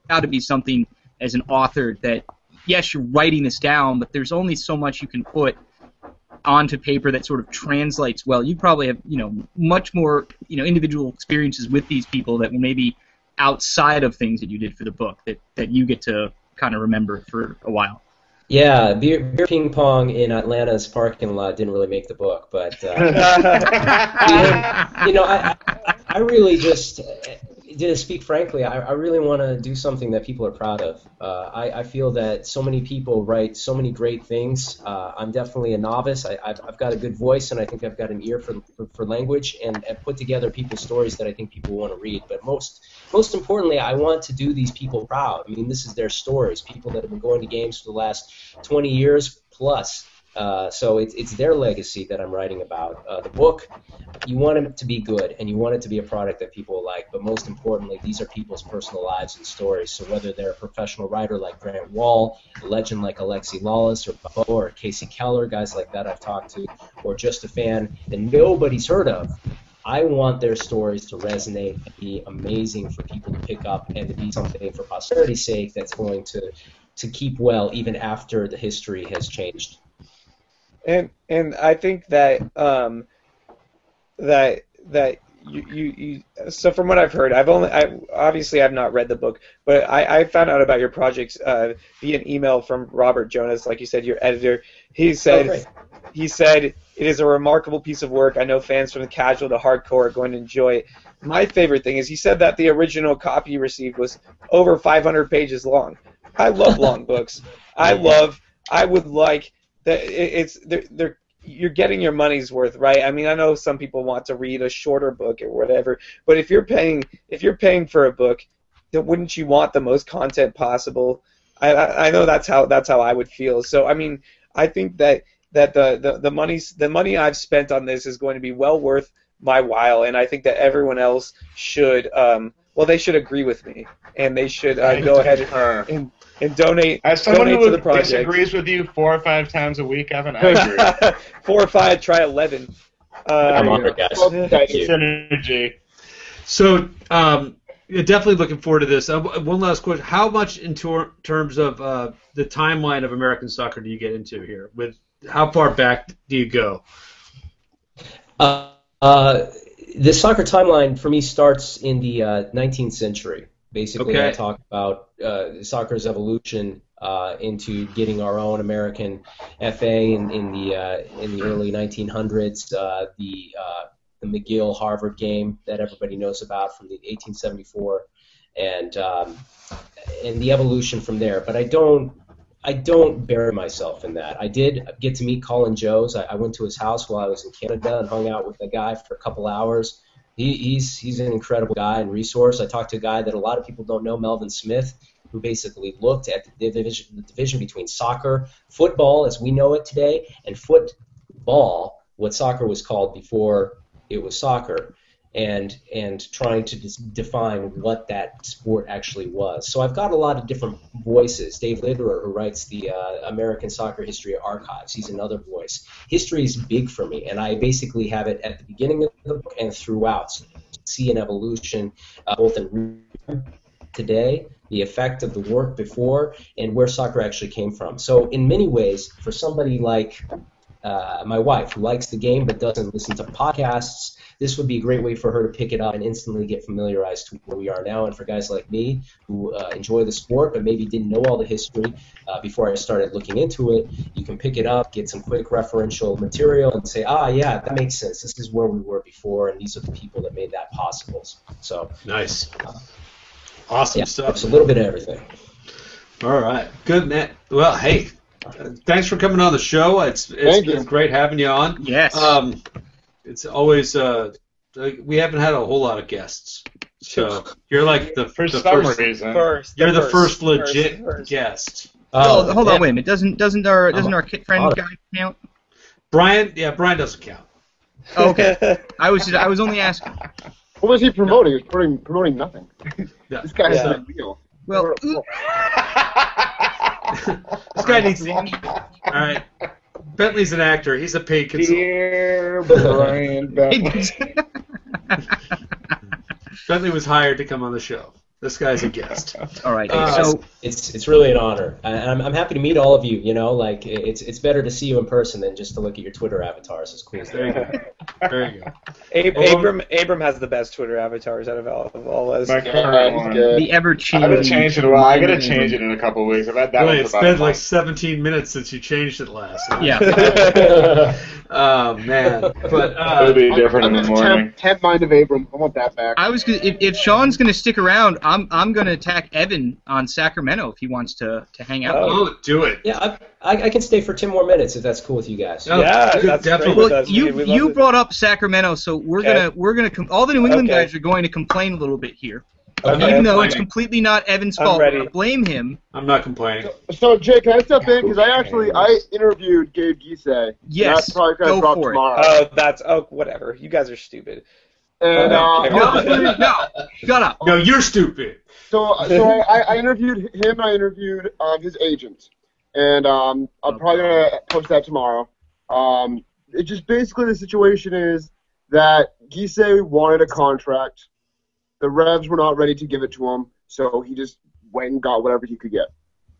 got to be something as an author that, yes, you're writing this down, but there's only so much you can put onto paper that sort of translates well. You probably have, you know, much more, you know, individual experiences with these people that were maybe outside of things that you did for the book that, that you get to kind of remember for a while. Yeah, beer, beer ping pong in Atlanta's parking lot didn't really make the book, but uh, you know, I, I, I really just, to speak frankly, I, I really want to do something that people are proud of. Uh, I, I feel that so many people write so many great things. Uh, I'm definitely a novice. I, I've, I've got a good voice, and I think I've got an ear for for, for language, and, and put together people's stories that I think people want to read. But most most importantly, I want to do these people proud. I mean, this is their stories. People that have been going to games for the last twenty years plus. Uh, so it's it's their legacy that I'm writing about. Uh, the book, you want it to be good, and you want it to be a product that people like. But most importantly, these are people's personal lives and stories. So whether they're a professional writer like Grant Wall, a legend like Alexi Lawless, or Bo, or Casey Keller, guys like that I've talked to, or just a fan that nobody's heard of, I want their stories to resonate and be amazing for people to pick up and to be something for posterity's sake that's going to to keep well even after the history has changed. And and I think that um, that that you, you, you so from what I've heard, I've only I obviously I've not read the book, but I, I found out about your projects uh, via an email from Robert Jonas, like you said, your editor. He said Oh, he said it is a remarkable piece of work. I know fans from the casual to hardcore are going to enjoy it. My favorite thing is he said that the original copy you received was over five hundred pages long. I love long books. I love. I would like. That it's they're, they're you're getting your money's worth, right? I mean, I know some people want to read a shorter book or whatever, but if you're paying if you're paying for a book, then wouldn't you want the most content possible? I I, I know that's how that's how I would feel. So I mean, I think that that the the the money the money I've spent on this is going to be well worth my while, and I think that everyone else should um well they should agree with me, and they should uh, go ahead and, and and donate, As someone donate who to the project. disagrees with you four or five times a week, Evan, I agree. Four or five, try eleven. Uh, I'm honored, guys. Thank you. Synergy. So, um, yeah, definitely looking forward to this. Uh, one last question: how much in tor- terms of uh, the timeline of American soccer do you get into here? With how far back do you go? Uh, uh, the soccer timeline for me starts in the uh, nineteenth century. Basically, Okay. I talk about uh, soccer's evolution uh, into getting our own American F A in, in the uh, in the early nineteen hundreds. Uh, the uh, the McGill Harvard game that everybody knows about from the eighteen seventy-four, and um, and the evolution from there. But I don't. I don't bury myself in that. I did get to meet Colin Jones. I, I went to his house while I was in Canada and hung out with the guy for a couple hours. He, he's he's an incredible guy and resource. I talked to a guy that a lot of people don't know, Melvin Smith, who basically looked at the division, the division between soccer, football as we know it today, and football, what soccer was called before it was soccer, and and trying to dis- define what that sport actually was. So I've got a lot of different voices. Dave Litterer, who writes the uh, American Soccer History Archives, he's another voice. History is big for me, and I basically have it at the beginning of the book and throughout. So you see an evolution uh, both in today, the effect of the work before, and where soccer actually came from. So in many ways, for somebody like uh, my wife, who likes the game but doesn't listen to podcasts, this would be a great way for her to pick it up and instantly get familiarized to where we are now. And for guys like me who uh, enjoy the sport but maybe didn't know all the history uh, before I started looking into it, you can pick it up, get some quick referential material, and say, ah, yeah, that makes sense. This is where we were before, and these are the people that made that possible. So Nice. Awesome yeah, stuff. it's a little bit of everything. All right. Good, man. Well, hey, uh, thanks for coming on the show. It's it's Thank been you. great having you on. Yes. Um, it's always uh, we haven't had a whole lot of guests, so you're like the, For the some first. reason. First, You're the first, first legit first, first. guest. oh, hold yeah. on, wait a minute. Doesn't doesn't our doesn't our kit friend Oh. guy count? Brian, yeah, Brian doesn't count. Oh, okay. I was just, I was only asking. What was he promoting? He was promoting, promoting nothing. Yeah. This guy has Yeah. no deal. Well, This guy needs. All right, Bentley's an actor. He's a paid consultant. Dear Brian Bentley. Bentley was hired to come on the show. This guy's a guest. All right. Uh, so It's it's really an honor. I, I'm I'm happy to meet all of you. You know, like it's it's better to see you in person than just to look at your Twitter avatars. As cool as There you they are. go. There you go. Ab- Well, Abram Abram has the best Twitter avatars out of all of all us. My Yeah, current he's one. good. the ever I changing. haven't changed it. Well, I gotta change it in a couple of weeks. I've had that Really, one it's for about a been like month. seventeen minutes since you changed it last. Yeah. Oh man. But It'll uh, be different in the I'm morning. Temp, temp mind of Abram. I want that back. I was gonna, if, if Sean's going to stick around, I'm I'm going to attack Evan on Sacramento if he wants to, to hang out. oh, do it. Yeah, I, I I can stay for ten more minutes if that's cool with you guys. Oh, Yeah, dude, that's definitely. great with Well, us. you We- we love you it. brought up Sacramento, so we're Okay. gonna we're gonna com- all the New England Okay. guys are going to complain a little bit here, Okay. even though it's Complaining. completely not Evan's I'm fault. We're ready. gonna blame him. I'm not complaining. So, Jay, can I step in? Because I actually I interviewed Gabe Gise. Yes, That's probably going go to drop for it. tomorrow. Oh, that's oh whatever. You guys are stupid. and uh, okay. honestly, No, shut up. No, you're stupid. so so I, I interviewed him. I interviewed um, his agent, and um, I'm probably going to post that tomorrow. Um, it just basically the situation is that Gise wanted a contract. The Revs were not ready to give it to him, so he just went and got whatever he could get.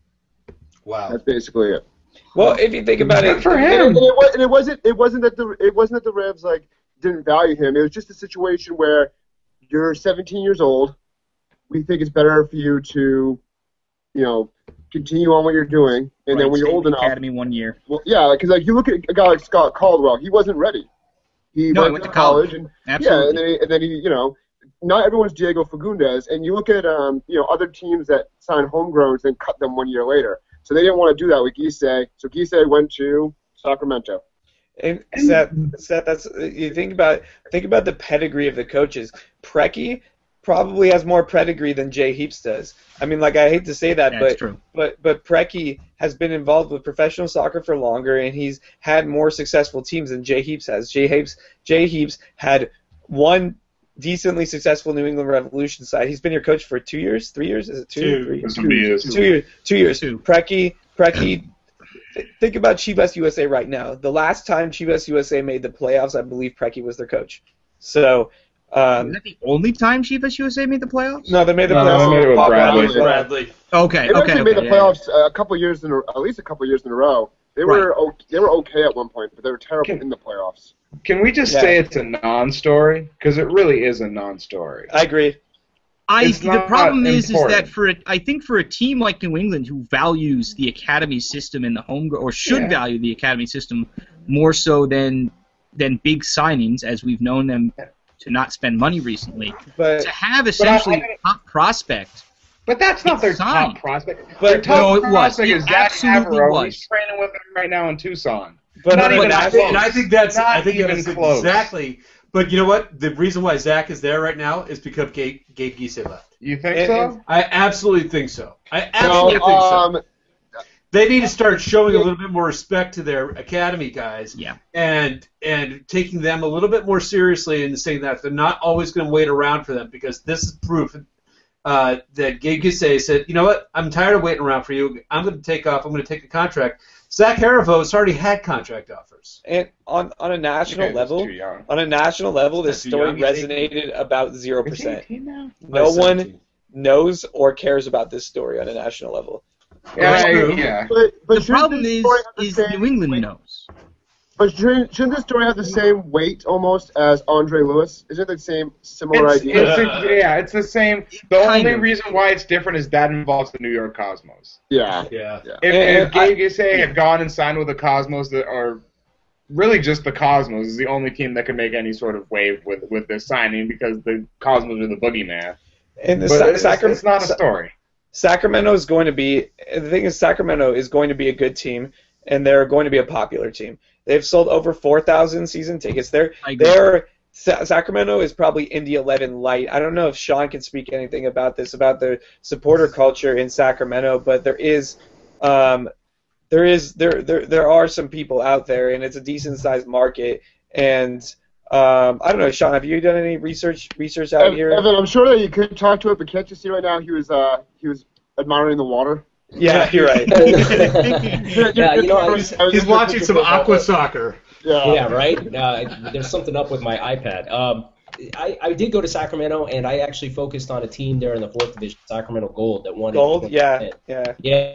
Wow. That's basically it. Well, if you think about Good it, for And, him. and it, wa- and it wasn't it wasn't that the it wasn't that the Revs like didn't value him. It was just a situation where you're seventeen years old. We think it's better for you to, you know, continue on what you're doing, and then Right, when you're stay old in the enough, academy one year. well, yeah, because like you look at a guy like Scott Caldwell, he wasn't ready. He No, he went, went to to college, college. and yeah, and Absolutely. then he, and then he, you know, not everyone's Diego Fagundes, and you look at um, you know, other teams that sign homegrowns and cut them one year later. So they didn't want to do that with Gise. So Gise went to Sacramento. And Seth, Seth, that's you think about think about the pedigree of the coaches. Preki probably has more pedigree than Jay Heaps does. I mean, like I hate to say that, That's but true. but but Preki has been involved with professional soccer for longer, and he's had more successful teams than Jay Heaps has. Jay Heaps Jay Heaps had one decently successful New England Revolution side. He's been your coach for two years, three years. Is it two? Two. Three? This would be his. Two years. Two years. Two. Preki, Preki. th- Think about Chivas U S A right now. The last time Chivas U S A made the playoffs, I believe Preki was their coach. So, Is um, that the only time Chivas U S A made the playoffs? no, they made the No, they playoffs. made it with Bob Bradley. as well. Bradley. Okay, They okay, actually okay. made the yeah, yeah. playoffs uh, a couple years in a, at least a couple years in a row. They were o they were okay at one point, but they were terrible Can- in the playoffs. Can we just Yeah. say it's a non-story? Because it really is a non-story. I agree. I It's the not problem is is important. that for a, I think for a team like New England who values the academy system and the home or should Yeah. value the academy system more so than than big signings as we've known them to not spend money recently, But to have essentially I- a top prospect. But that's not their Signed. top prospect. But- their top No, it was. prospect It is Zach absolutely Averill. was. He's training with them right now in Tucson. but Not on even a that I national, think, and I think that's Not I think even that's close. exactly. But you know what? The reason why Zach is there right now is because Gabe, Gabe Gise left. You think And- so? and- I absolutely think so. I So, absolutely think so. um, They need to start showing a little bit more respect to their academy guys, Yeah. and and taking them a little bit more seriously and saying that they're not always going to wait around for them, because this is proof uh, that Gabe Gise said, you know what, I'm tired of waiting around for you. I'm going to take off. I'm going to take a contract. Zach Harivos already had contract offers. and on on a national Okay, level, that's too young. on a national level, this Is that too story young, you think? resonated about zero Is he percent. eighteen now? No By one seventeen. knows or cares about this story on a national level. Yeah, That's I- true. yeah. but, but The shouldn't problem this is story have the is same New England weight- knows. But shouldn't, shouldn't this story have the same weight almost as Andre Lewis? Isn't it the same similar It's, idea? it's a, yeah, it's the same. The Kind only of. reason why it's different is that involves the New York Cosmos. yeah. Yeah. Yeah. If, And if Gabe Gise had gone and signed with the Cosmos, that are really just the Cosmos is the only team that can make any sort of wave with with this signing, because the Cosmos are the boogeyman. And the But Sa- it's, Sacram- it's not a Sa- story. Sacramento is going to be the thing is Sacramento is going to be a good team, and they're going to be a popular team. They've sold over four thousand season tickets. They're I agree. they're Sa- Sacramento is probably Indy eleven light. I don't know if Sean can speak anything about this about the supporter culture in Sacramento, but there is um, there is there there there are some people out there, and it's a decent sized market. And um, I don't know, Sean, have you done any research research out Ev- here? Evan, I'm sure that you could talk to it, but can't you see right now he was uh he was admiring the water? Yeah, you're right. Yeah, you know, I- He's, he's watching some aqua soccer. Yeah. Yeah, right. Uh, there's something up with my iPad. Um, I, I did go to Sacramento, and I actually focused on a team there in the fourth division, Sacramento Gold, that won. Gold, it. yeah, yeah. Yeah.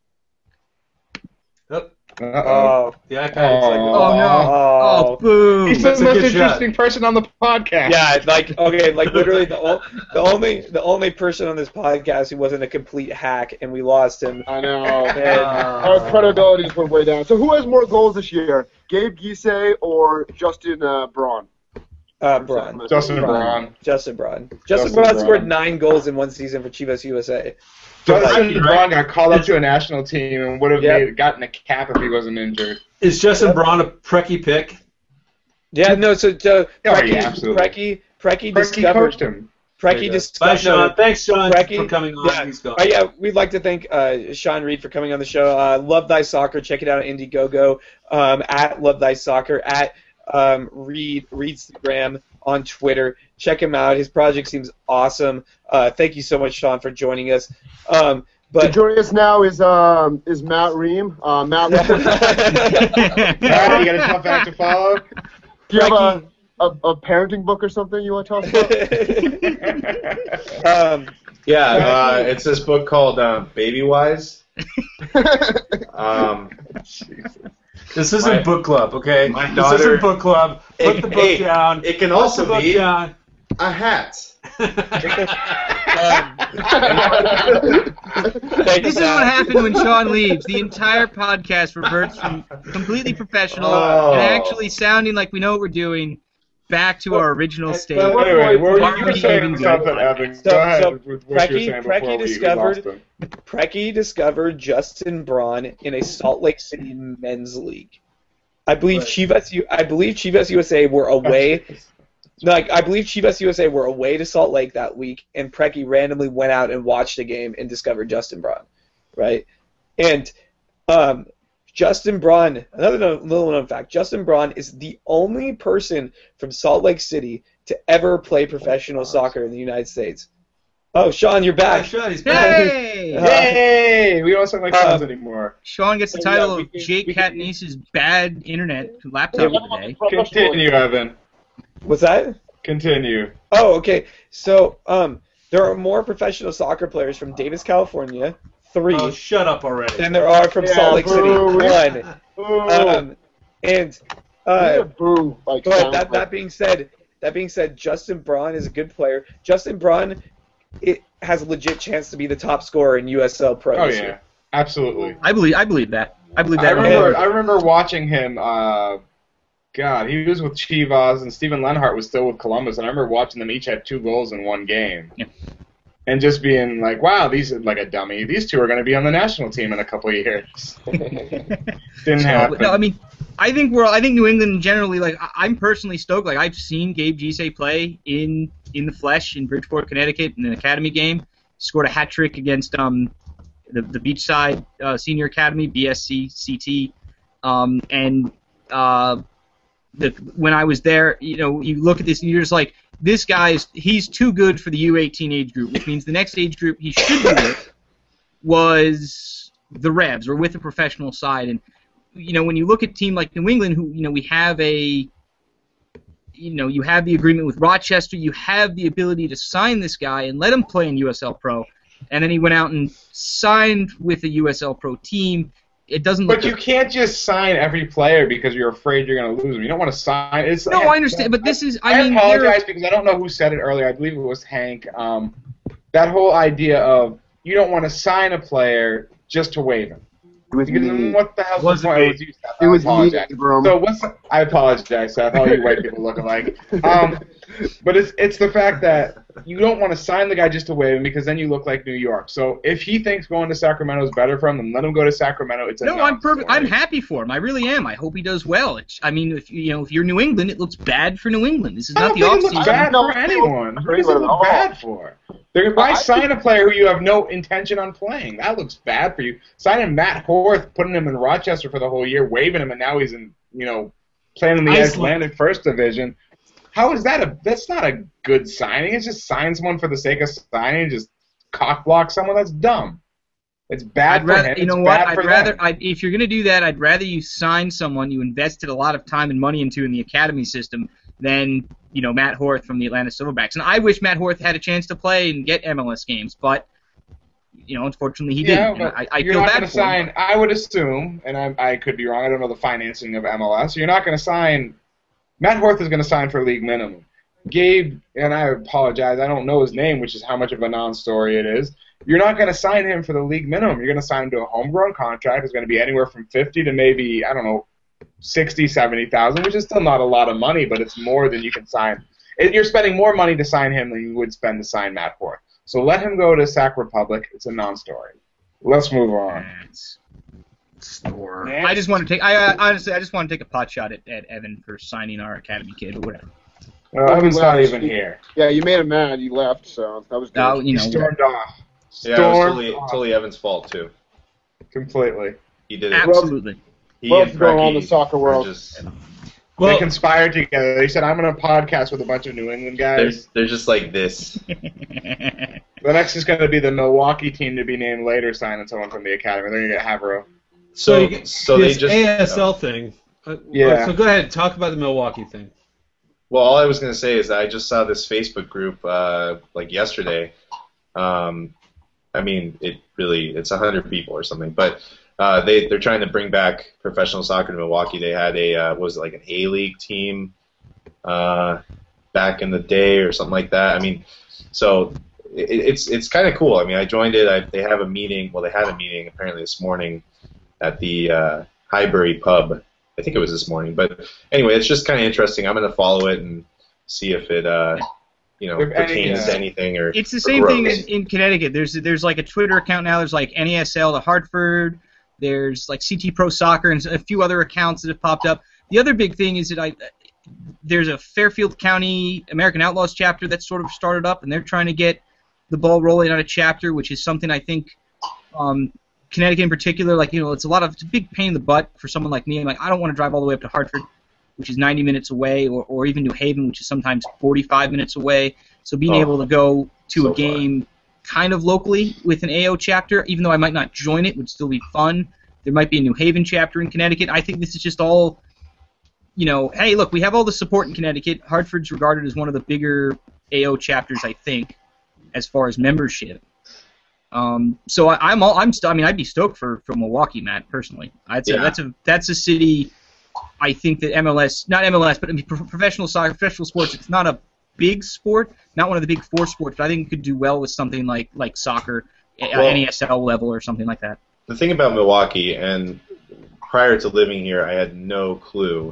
Oh, Yeah, okay. Oh, no. Oh. Oh, boo. He's That's the a most good shot. interesting person on the podcast. Yeah, like okay, like literally the o- the only the only person on this podcast who wasn't a complete hack, and we lost him. I know. And, Our credibility just went way down. So who has more goals this year, Gabe Gise or Justin uh, Braun? uh, Braun. Justin Braun. Justin Braun. Justin, Justin Braun Braun. scored nine goals in one season for Chivas U S A. Justin Like, Braun got called up to a national team and would have Yep. made, gotten a cap if he wasn't injured. Is Justin Braun a Preki pick? Yeah, no, so, so Oh, yeah, Preki, absolutely. Preki, Preki Preki discovered. coached him. Preki Bye, discovered. Sean. Thanks, Sean, Preki, for coming on. Yeah, He's gone. Uh, yeah, we'd like to thank uh, Sean Reed for coming on the show. Uh, Love Thy Soccer. Check it out at Indiegogo, um, at Love Thy Soccer, at um, Reed, Reedstagram on Twitter. Check him out. His project seems awesome. Uh, thank you so much, Sean, for joining us. Um, So but joining us now is um is Matt Ream. Uh, Matt, All right, you got a tough act to follow. do you have a, a, a parenting book or something you want to tell us about? um, Yeah, uh, it's this book called um, Baby Wise. Um, This isn't My- book club, okay? my This daughter- isn't book club. Put It- the book hey, down. it can Put also the book be down. a hat. thank This is you, what Matt. happened when Sean leaves. The entire podcast reverts from completely professional Oh. and actually sounding like we know what we're doing back to our original state. But anyway, what were Why you, you would were he saying even do something, it? Evan. So- Go ahead so with what you were Preki- saying Preki before we discovered- lost him. Preki discovered Justin Braun in a Salt Lake City men's league. I believe Right. Chivas. U- I believe Chivas U S A were away. Like I believe Chivas U S A were away to Salt Lake that week, and Preki randomly went out and watched a game and discovered Justin Braun, right? And um, Justin Braun, another no- little known fact: Justin Braun is the only person from Salt Lake City to ever play professional soccer in the United States. Oh, Sean, you're Ah, back. Sean, he's back. Hey! Uh, Yay! We don't sound like friends Um, anymore. Sean gets the Oh, yeah, title we of can- Jake we can- Katniss' bad internet laptop of the day. Continue, Evan. What's that? Continue. Oh, okay. So, um, there are more professional soccer players from Davis, California, three, Oh, shut up already. than there are from Yeah, Salt Lake City, boo. one. Boo. Um, and uh, uh, boo. Like, but sounds that like- that being said, that being said, Justin Braun is a good player. Justin Braun, it has a legit chance to be the top scorer in U S L Pro. Oh this yeah, year. absolutely. I believe I believe that. I believe I that. remember. I remember watching him. Uh, God, he was with Chivas, and Steven Lenhart was still with Columbus, and I remember watching them each had two goals in one game. Yeah. And just being like, wow, these are like a dummy. These two are going to be on the national team in a couple of years. Didn't happen. No, I mean, I think we're. I think New England generally, like, I- I'm personally stoked. Like, I've seen Gabe Gise play in in the flesh in Bridgeport, Connecticut, in an academy game. Scored a hat trick against um the the Beachside uh, Senior Academy, B S C C T, um, and uh, the when I was there, you know, you look at this and you're just like, this guy is he's too good for the U eighteen age group, which means the next age group he should be with was the Revs or with a professional side. And you know, when you look at a team like New England, who, you know, we have a, you know, you have the agreement with Rochester, you have the ability to sign this guy and let him play in U S L Pro, and then he went out and signed with a U S L Pro team. It doesn't look But you can't just sign every player because you're afraid you're going to lose them. You don't want to sign. It's, No, I understand, but this is, I I mean, apologize there- because I don't know who said it earlier. I believe it was Hank. Um, that whole idea of you don't want to sign a player just to waive him. It was Because me. what the hell Was the point? it It was you, Seth. It I was me, apologize. bro. So what's the, I apologize, Seth. All you white people look alike. Um, but it's it's the fact that you don't want to sign the guy just to waive him because then you look like New York. So if he thinks going to Sacramento is better for him, then let him go to Sacramento. It's a No, I'm perfect. I'm non-story. happy for him. I really am. I hope he does well. It's, I mean, if you know, if you're New England, it looks bad for New England. This is I not don't the think it looks offseason. bad No, for anyone. for Who does it anyone at look all. bad for? They're why I sign a player who you have no intention on playing? That looks bad for you. Signing Matt Horth, putting him in Rochester for the whole year, waiving him, and now he's in, you know, playing in the Iceland. Icelandic First Division. How is that a? That's not a good signing. It's just sign someone for the sake of signing, just cock block someone. That's dumb. It's bad I'd for rather, him. you know it's what? bad I'd for rather, them. I'd, if you're going to do that, I'd rather you sign someone you invested a lot of time and money into in the academy system than you know Matt Horth from the Atlanta Silverbacks. And I wish Matt Horth had a chance to play and get M L S games, but you know, unfortunately, he Yeah, didn't. but I, I you're feel not bad going to for him. sign. I would assume, and I, I could be wrong. I don't know the financing of M L S. You're not going to sign. Matt Horth is going to sign for league minimum. Gabe, and I apologize, I don't know his name, which is how much of a non-story it is. You're not going to sign him for the league minimum. You're going to sign him to a homegrown contract. It's going to be anywhere from fifty to maybe, I don't know, sixty, seventy thousand, which is still not a lot of money, but it's more than you can sign. You're spending more money to sign him than you would spend to sign Matt Horth. So let him go to Sac Republic. It's a non-story. Let's move on. Store. I just want to take. I, I honestly, I just want to take a pot shot at, at Evan for signing our academy kid or whatever. Well, Evan's not even here. Yeah, you made him mad. You left, so that was good. Now, you He know, stormed off. Yeah, it was Stormed totally, off. totally Evan's fault too. Completely. He did it. absolutely. He What's and going on in the Brecky soccer were world? Just, Well, they conspired together. They said, I'm going to podcast with a bunch of New England they're, guys. they're just like this. The next is going to be the Milwaukee team to be named later, signing someone from the academy. They're going to get Havro. so, So, you get so they this just. A S L thing. Uh, Yeah. So go ahead, talk about the Milwaukee thing. Well, all I was going to say is that I just saw this Facebook group uh, like yesterday. Um, I mean, it really it's a hundred people or something, but uh, they they're trying to bring back professional soccer to Milwaukee. They had a uh, what was it, like an A League team uh, back in the day or something like that. I mean, so it, it's it's kind of cool. I mean, I joined it. I, they have a meeting. Well, they had a meeting apparently this morning at the uh, Highbury pub. I think it was this morning, but anyway, it's just kind of interesting. I'm going to follow it and see if it, uh, you know, If any, pertains uh, to anything or. It's the or same thing grows. in, in Connecticut. There's there's like a Twitter account now. There's like N A S L to Hartford. There's like C T Pro Soccer and a few other accounts that have popped up. The other big thing is that I there's a Fairfield County American Outlaws chapter that's sort of started up, and they're trying to get the ball rolling on a chapter, which is something I think um, Connecticut in particular, like, you know, it's a lot of it's a big pain in the butt for someone like me. I'm like, I don't want to drive all the way up to Hartford, which is ninety minutes away, or, or even New Haven, which is sometimes forty-five minutes away. So being Oh, able to go to so a game kind of locally with an A O chapter, even though I might not join it, would still be fun. There might be a New Haven chapter in Connecticut. I think this is just all, you know, hey, look, we have all the support in Connecticut. Hartford's regarded as one of the bigger A O chapters, I think, as far as membership. Um, so I, I'm all I'm st- I mean I'd be stoked for, for Milwaukee, Matt, personally. I'd say Yeah. that's a that's a city. I think that M L S, not M L S, but I mean, pro- professional soccer, professional sports. It's not a big sport, not one of the big four sports, but I think it could do well with something like like soccer, Well- N A S L level or something like that. The thing about Milwaukee, and prior to living here, I had no clue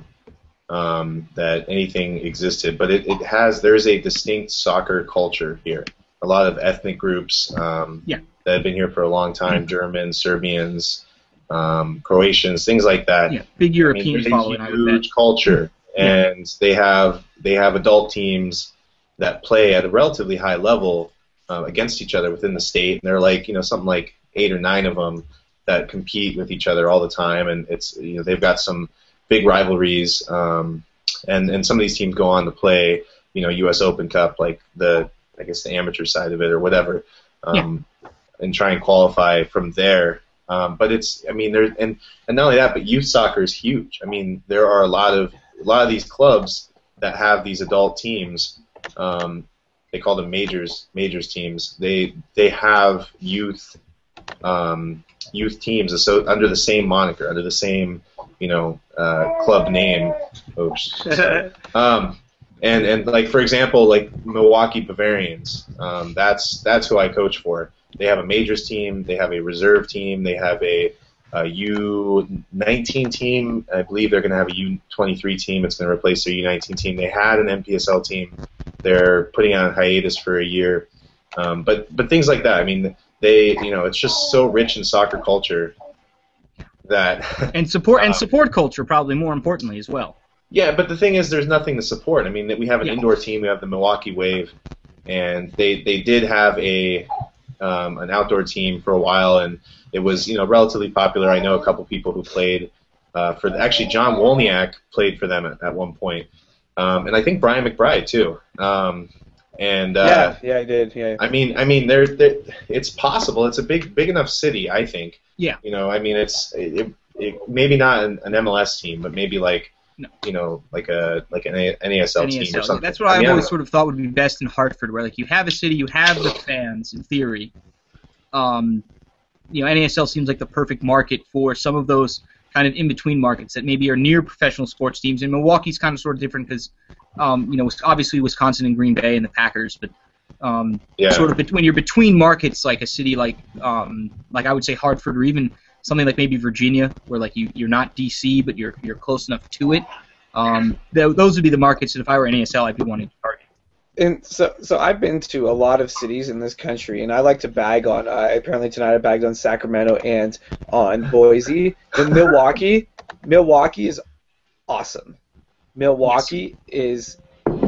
um, that anything existed. But it, it has. There is a distinct soccer culture here. A lot of ethnic groups um, Yeah. that have been here for a long time: Germans, Serbians, um, Croatians, things like that. Yeah, big European I mean, there's following, a I would bet. huge culture, and they have they have adult teams that play at a relatively high level uh, against each other within the state, and they're like you know something like eight or nine of them that compete with each other all the time, and it's you know they've got some big rivalries, um, and and some of these teams go on to play you know U S Open Cup, like the I guess the amateur side of it or whatever, um, and try and qualify from there. Um, but it's, I mean, there and and not only that, but youth soccer is huge. I mean, there are a lot of a lot of these clubs that have these adult teams. Um, they call them majors majors teams. They they have youth um, youth teams so under the same moniker, under the same you know uh, club name. Oops. Sorry. um, and and like for example, like Milwaukee Bavarians. Um, that's that's who I coach for. They have a majors team. They have a reserve team. They have a, a U nineteen team. I believe they're going to have a U twenty-three team. It's going to replace their U nineteen team. They had an N P S L team. They're putting on hiatus for a year. Um, but but things like that. I mean, they you know it's just so rich in soccer culture that And support and uh, support culture, probably more importantly as well. yeah. But the thing is, there's nothing to support. I mean, we have an Yeah. indoor team. We have the Milwaukee Wave, and they they did have a Um, an outdoor team for a while, and it was you know relatively popular. I know a couple people who played uh, for the, actually John Wolniak played for them at, at one point, um, and I think Brian McBride too. Um, and uh, yeah, yeah, I did. Yeah. I mean, I mean, there, there, it's possible. It's a big, big enough city, I think. Yeah. You know, I mean, it's it, it, maybe not an, an M L S team, but maybe like No. you know, like a like an N A S L team or something. That's what I've I mean, always I'm- sort of thought would be best in Hartford, where like you have a city, you have the fans in theory. Um, you know, N A S L seems like the perfect market for some of those kind of in between markets that maybe are near professional sports teams. And Milwaukee's kind of sort of different because, um, you know, obviously Wisconsin and Green Bay and the Packers, but um, Yeah. sort of bet- when you're between markets, like a city like um, like I would say Hartford, or even something like maybe Virginia, where like you you're not D C, but you're you're close enough to it. Um, th- those would be the markets that if I were N A S L, I'd be wanting to target. And so, so I've been to a lot of cities in this country, and I like to bag on. Uh, apparently tonight I bagged on Sacramento and on Boise. But Milwaukee, Milwaukee is awesome. Milwaukee is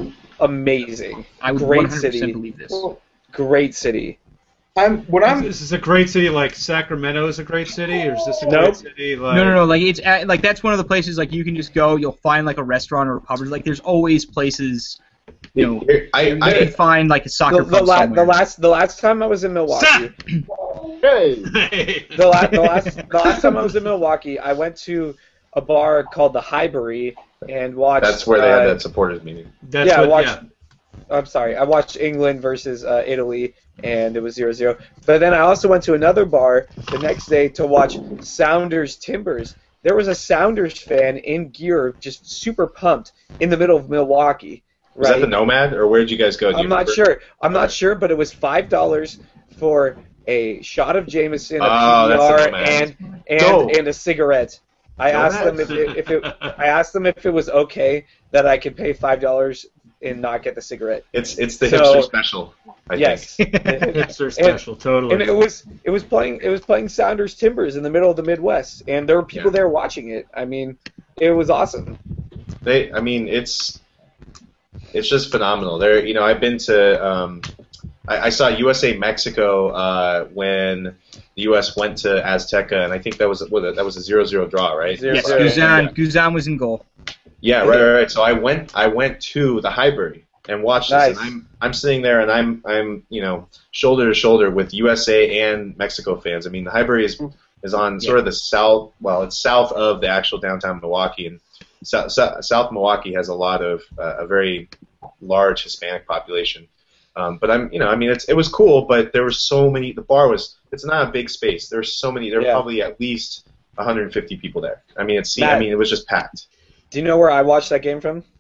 amazing. I would Great one hundred percent city. believe this. Great city. I'm what I'm Is this a great city like Sacramento is a great city, or is this a Nope. great city like? No, no, no. Like it's at, like that's one of the places like you can just go. You'll find like a restaurant or a pub. Like there's always places. You know, Here, I, you can I, find like a soccer The, the, pub la- somewhere. the last the last time I was in Milwaukee, Hey, Hey. the, la- the last the last time I was in Milwaukee, I went to a bar called the Highbury and watched. that's where they had uh, that supporters meeting. That's yeah, what, watch- yeah. I'm sorry. I watched England versus uh, Italy, and it was zero zero. But then I also went to another bar the next day to watch Sounders Timbers. There was a Sounders fan in gear, just super pumped, in the middle of Milwaukee. Was Right? that the Nomad, or where did you guys go? Do you I'm not remember? sure. I'm not sure, but it was five dollars for a shot of Jameson, a Oh, that's the P B R, Nomad. and and, Go. and a cigarette. I asked them if it, if it I asked them if it was okay that I could pay five dollars and not get the cigarette. It's it's the So- hipster special. I Yes. think. Hipster special, totally. And it was it was playing it was playing Sounders Timbers in the middle of the Midwest, and there were people Yeah. there watching it. I mean, it was awesome. They, I mean, it's it's just phenomenal. There, you know, I've been to. Um, I, I saw U S A Mexico uh, when the U S went to Azteca, and I think that was what, that was a zero zero draw, right? Zero yes, zero. Guzan, Guzan was in goal. Yeah, right, right, right. So I went, I went to the Highbury and watched Nice. this, and I'm, I'm sitting there, and I'm, I'm, you know, shoulder to shoulder with U S A and Mexico fans. I mean, the Highbury is, is on sort of the south, well, it's south of the actual downtown Milwaukee, and South, South, South Milwaukee has a lot of uh, a very large Hispanic population. Um, but I'm, you know, I mean, it's, it was cool, but there were so many. The bar was, it's not a big space. There were so many. There were Yeah. probably at least one hundred fifty people there. I mean, it's, I Matt. mean, it was just packed. Do you know where I watched that game from?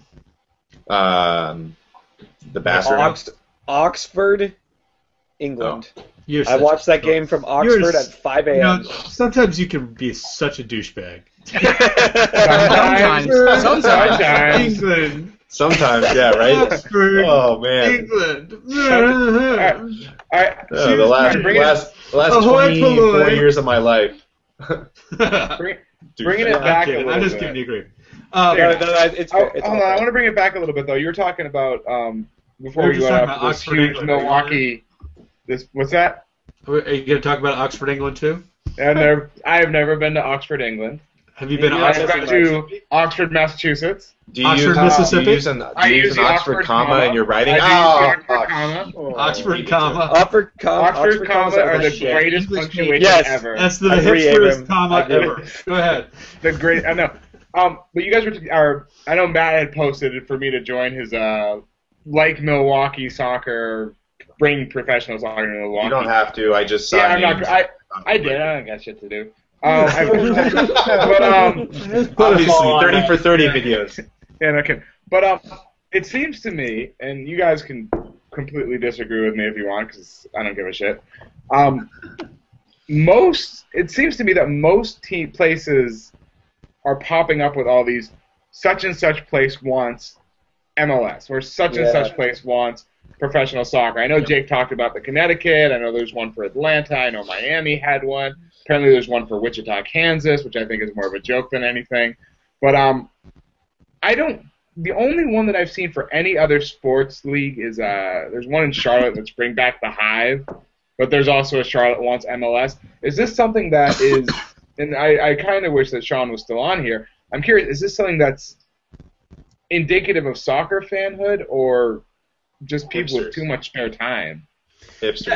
Um, the bathroom. Ox- Oxford, England. You're I such watched a- that game from You're Oxford s- at five You know, a.m. sometimes you can be such a douchebag. Sometimes, sometimes. England. Sometimes, yeah, right. Oxford. Oh man. England. all right. Oh, the last, bring it, last, the last Ahoy, twenty-four Polloi. years of my life. bring, bringing Douchebag. it I'm back a kidding. little I'm just bit. giving you grief. Um, No, no, no, it's Oh, fair. It's hold all on, I fair. want to bring it back a little bit though. You were talking about um, before We were we just went talking up about this Oxford, huge England. Milwaukee. This what's that? Are you going to talk about Oxford, England, too? And there, I have never been to Oxford, England. Have you been to Yeah, I've Oxford? been to Oxford, Massachusetts. Do you Oxford, use, Mississippi? Do you use an, do I you use use the an Oxford, comma in your writing? I do Oh, use the Oxford fuck. comma. Oh, Oxford, you do comma. Oxford, com- Oxford, Oxford comma commas are the shit. greatest English punctuation Yes. ever. That's the I agree, hipsterest Abram. comma I agree. ever. Go ahead. The great, I know. Um, but you guys were, are, I know Matt had posted it for me to join his, uh, like Milwaukee soccer, bring professional soccer to Milwaukee. You don't have to. I just saw Yeah, I'm names. not, I, I did. I don't got shit to do. Um, I, but, um, Obviously, thirty for thirty videos. yeah, no kidding. But, um, it seems to me, and you guys can completely disagree with me if you want, because I don't give a shit. Um, most, it seems to me that most team places are popping up with all these such and such place wants M L S, or such and Yeah. such place wants professional soccer. I know Jake talked about the Connecticut. I know there's one for Atlanta. I know Miami had one. Apparently there's one for Wichita, Kansas, which I think is more of a joke than anything. But um, I don't. The only one that I've seen for any other sports league is uh, there's one in Charlotte that's Bring Back the Hive, but there's also a Charlotte Wants M L S. Is this something that is? And I, I kind of wish that Sean was still on here. I'm curious. Is this something that's indicative of soccer fanhood or just people with Hipsters. too much spare time? Hipsters.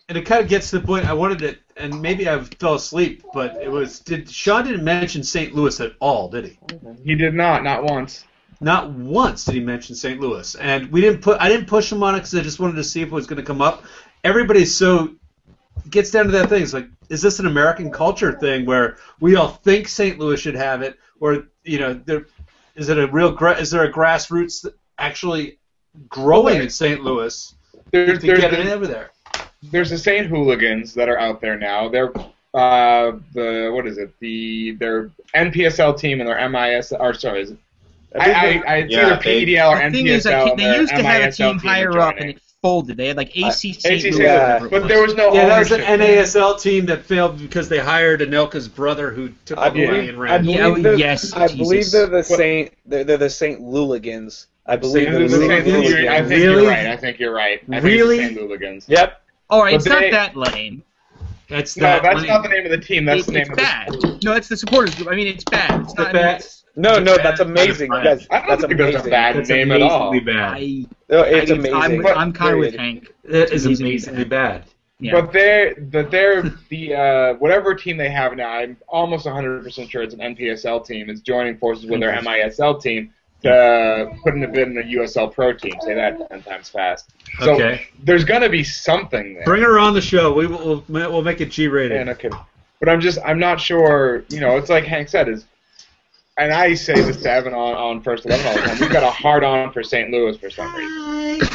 and it kind of gets to the point I wanted to, and maybe I fell asleep, but it was, did Sean didn't mention Saint Louis at all, did he? He did not, not once. Not once did he mention Saint Louis, and we didn't put. I didn't push him on it because I just wanted to see if it was going to come up. Everybody's so gets down to that thing. It's like, is this an American culture thing where we all think Saint Louis should have it, or you know, there is it a real gra- is there a grassroots that actually growing in Saint Louis There's, to there's, get it there's, over there? there's the Saint Hooligans that are out there now. They're uh, the what is it? The their N P S L team and their M I S or sorry, is it? I, I, I, it's Yeah, either P E D L or The N thing P S L. is, I can't, and they their used to have a M I S L team team are higher up, and joining. it folded. They had like A C Saint A C Louis. Saint or Louis, whatever it but was. there was no Yeah, that was ownership. an N A S L team that failed because they hired Anelka's brother who took I all the money believe, and I ran. believe Yeah, they're, yes, I believe Jesus. they're the Saint. They're, they're the Saint Luligans. I believe Saint they're the This is Saint the Saint Hooligans? Hooligans. I Luligans. think Really? you're right. I think you're right. I think Really? it's the Saint Hooligans. Yep. All right, But it's they- not that lame. That's No, that that's lame. not the name of the team. That's It- the name it's of bad. the No, it's the supporters group. I mean, it's bad. It's The not. I mean, bad- it's, No, no, Bad. that's amazing. Bad. That's, I don't that's think amazing. that's a bad That's name at all. amazingly bad. I, No, it's I, amazing. I'm, But- I'm kind of with period. Hank. That is It's amazingly bad. Yeah. But they're that they're the uh, whatever team they have now. I'm almost one hundred percent sure it's an N P S L team. Is joining forces with their M I S L team to put in a bid in the U S L Pro team. Say that ten times fast. So Okay. there's gonna be something there. Bring her on the show. We will we'll, we'll make it G-rated. And okay, but I'm just I'm not sure. You know, it's like Hank said is. And I say this to Evan on, on First Eleven all the time. We've got a hard on for Saint Louis for some reason.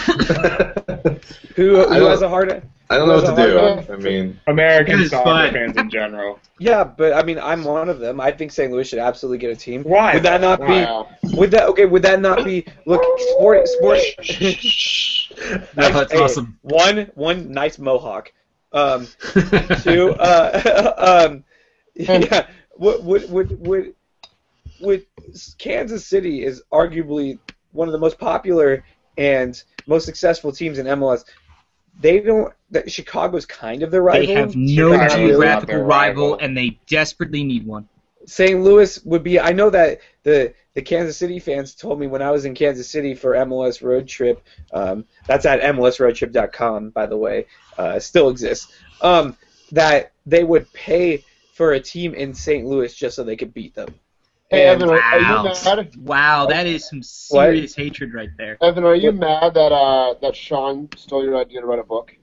Who, I who don't- has a hard? I don't know what to Who has a hard do. I mean, American It's soccer fine. fans in general. Yeah, but I mean, I'm one of them. I think Saint Louis should absolutely get a team. Why? Would that not Wow. be? Would that okay? Would that not be? Look, sport, sport. No, that's Hey, awesome. One, one nice mohawk. Um, two, uh, um, yeah. Would would would would would Kansas City is arguably one of the most popular and most successful teams in M L S. They don't. That Chicago's kind of their rival. They have no Chicago's not geographical their rival, rival. and they desperately need one. Saint Louis would be. I know that the the Kansas City fans told me when I was in Kansas City for M L S Road Trip. Um, that's at M L S road trip dot com, by the way. Uh, still exists. Um, that they would pay for a team in Saint Louis just so they could beat them. Hey, And- Evan, are, are you Wow. mad? Wow, that is some serious hatred right there. Evan, are you mad that uh, that Sean stole your idea to write a book?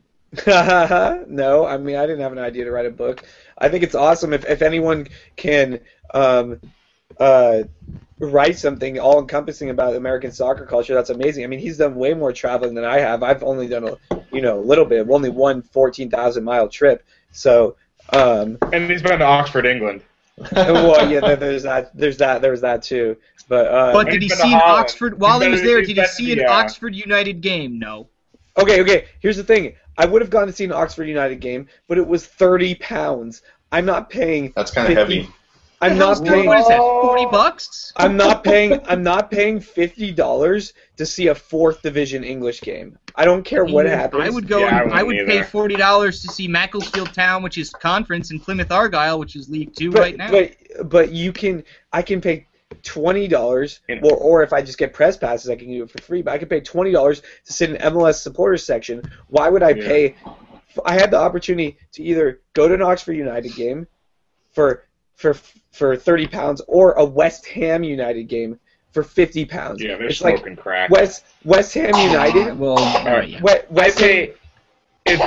No, I mean I didn't have an idea to write a book. I think it's awesome if, if anyone can um, uh, write something all encompassing about American soccer culture. That's amazing. I mean he's done way more traveling than I have. I've only done a you know a little bit. I've only one fourteen thousand mile trip. So um, And he's been to Oxford, England. well yeah there- there's that there's that there's that too. But uh, But did he he's been see to an Holland. Oxford while He's he been was to- there? he's Did he been see to an the, uh, Oxford United game? No. Okay, okay. Here's the thing. I would have gone to see an Oxford United game, but it was thirty pounds. I'm not paying. that's kind of heavy. I'm not paying. What is that? Forty bucks? I'm not paying. I'm not paying fifty dollars to see a fourth division English game. I don't care what happens. I would go. Yeah, I and, I, wouldn't would pay either. forty dollars to see Macclesfield Town, which is conference, and Plymouth Argyle, which is League Two but, right now. But but you can. I can pay twenty dollars, Yeah. or or if I just get press passes, I can do it for free. But I can pay twenty dollars to sit in M L S supporters section. Why would I Yeah. pay? I had the opportunity to either go to an Oxford United game for for for thirty pounds, or a West Ham United game for fifty pounds. Yeah, they're it's like smoking crack. West West Ham United. well, all right, yeah. West, I West Ham. pay. It's.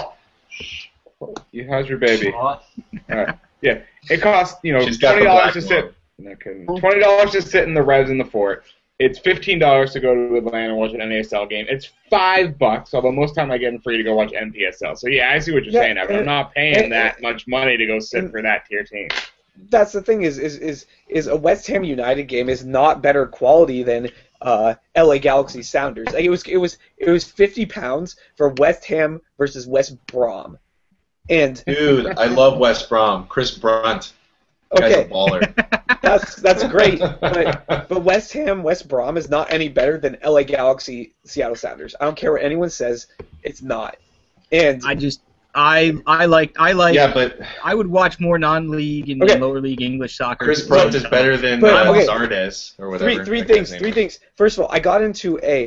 You, how's your baby? Alright. Yeah, it costs you know She's got twenty the dollars black to sit. No kidding. Twenty dollars to sit in the Revs in the Fort. It's fifteen dollars to go to Atlanta and watch an N A S L game. It's five bucks, although most time I get them free to go watch N P S L. So yeah, I see what you're Yeah, saying, Evan. I'm and- not paying and- that much money to go sit and- for that tier team. That's the thing is is is is a West Ham United game is not better quality than uh, L A Galaxy Sounders. Like it was it was it was fifty pounds for West Ham versus West Brom, and Dude, I love West Brom. Chris Brunt. Guy's okay, a baller. that's that's great. But but West Ham West Brom is not any better than L A Galaxy Seattle Sounders. I don't care what anyone says, it's not. And I just I I like I like Yeah, but I would watch more non-league and Okay. lower league English soccer. Chris Brunt is better than But, uh, okay. Zardes or whatever. three three that guy's things. name Three is. things. First of all, I got into a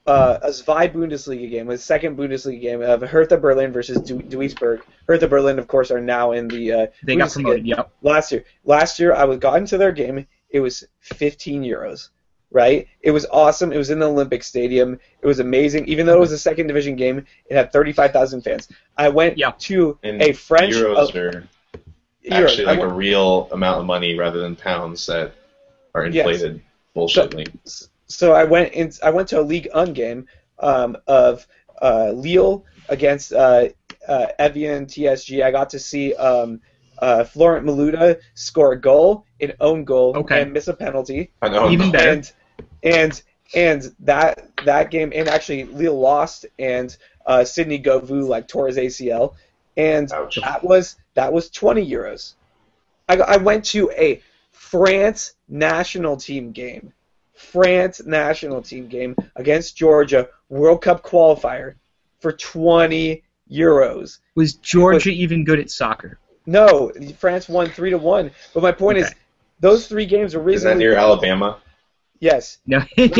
uh, a Zwei Bundesliga game, a second Bundesliga game of Hertha Berlin versus Du- Duisburg. Hertha Berlin, of course, are now in the uh, They got Bundesliga. promoted. Yep. Last year, last year I was got into their game. It was fifteen euros. Right? It was awesome. It was in the Olympic Stadium. It was amazing. Even though it was a second division game, it had thirty-five thousand fans. I went Yeah. to And a French euros uh, are Euros. actually I like a went- real amount of money rather than pounds that are Yes. inflated bullshitly. So I went in. I went to a Ligue one game um, of uh, Lille against uh, uh, Evian T S G. I got to see um, uh, Florent Maluda score a goal, an own goal, Okay. and miss a penalty. I know. Even better. And and and that that game, and actually Lille lost, and uh, Sidney Govou like tore his A C L, and Ouch. that was that was twenty euros. I, I went to a France national team game, France national team game against Georgia, World Cup qualifier, for twenty euros. Was Georgia even good at soccer? No, France won three to one. But my point is, Okay. those three games are Is that reasonably near Alabama? Yes, No.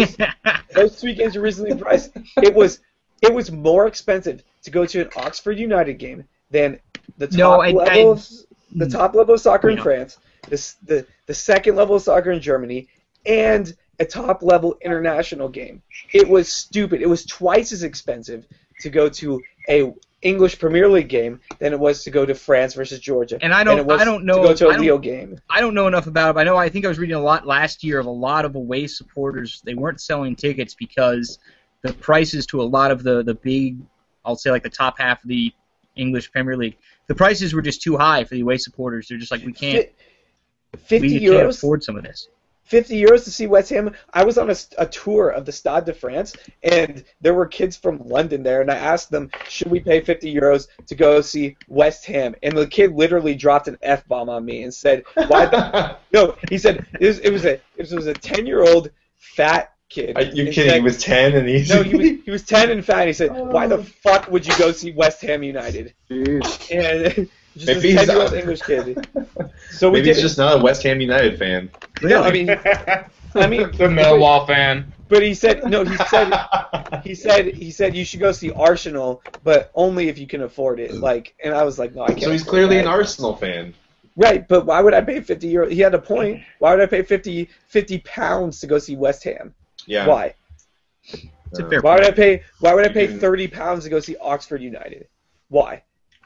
those three games are reasonably priced. It was it was more expensive to go to an Oxford United game than the top No, I- level I- of, the top level of soccer in Yeah. France, the, the the second level of soccer in Germany, and a top level international game. It was stupid. It was twice as expensive to go to a English Premier League game than it was to go to France versus Georgia. And I don't- it was I don't know- to go to I a don't- Lille game. I don't know enough about it, but I know I think I was reading a lot last year of a lot of away supporters. They weren't selling tickets because the prices to a lot of the, the big, I'll say like the top half of the English Premier League, the prices were just too high for the away supporters. They're just like, we can't, Fifty we can't euros. afford some of this. fifty euros to see West Ham. I was on a, a tour of the Stade de France, and there were kids from London there, and I asked them, should we pay fifty euros to go see West Ham? And the kid literally dropped an F-bomb on me and said, why the... No, he said, it was, it was a it was a ten-year-old fat kid. Are you And kidding? said- He was ten and he's No, he was, he was ten and fat, and he said, why the fuck would you go see West Ham United? Jeez. And just Maybe a he's ten-year-old not- English kid. So we Maybe did he's just not a West Ham United fan. No, I mean... I mean, the Millwall fan. But he said no. He said he said he said you should go see Arsenal, but only if you can afford it. Like, and I was like, no, I can't. So he's afford clearly that. an Arsenal fan. Right, but why would I pay fifty euros? He had a point. Why would I pay fifty, fifty pounds to go see West Ham? Yeah. Why? It's a Uh, fair Why would I point. pay? Why would I You pay can- thirty pounds to go see Oxford United? Why?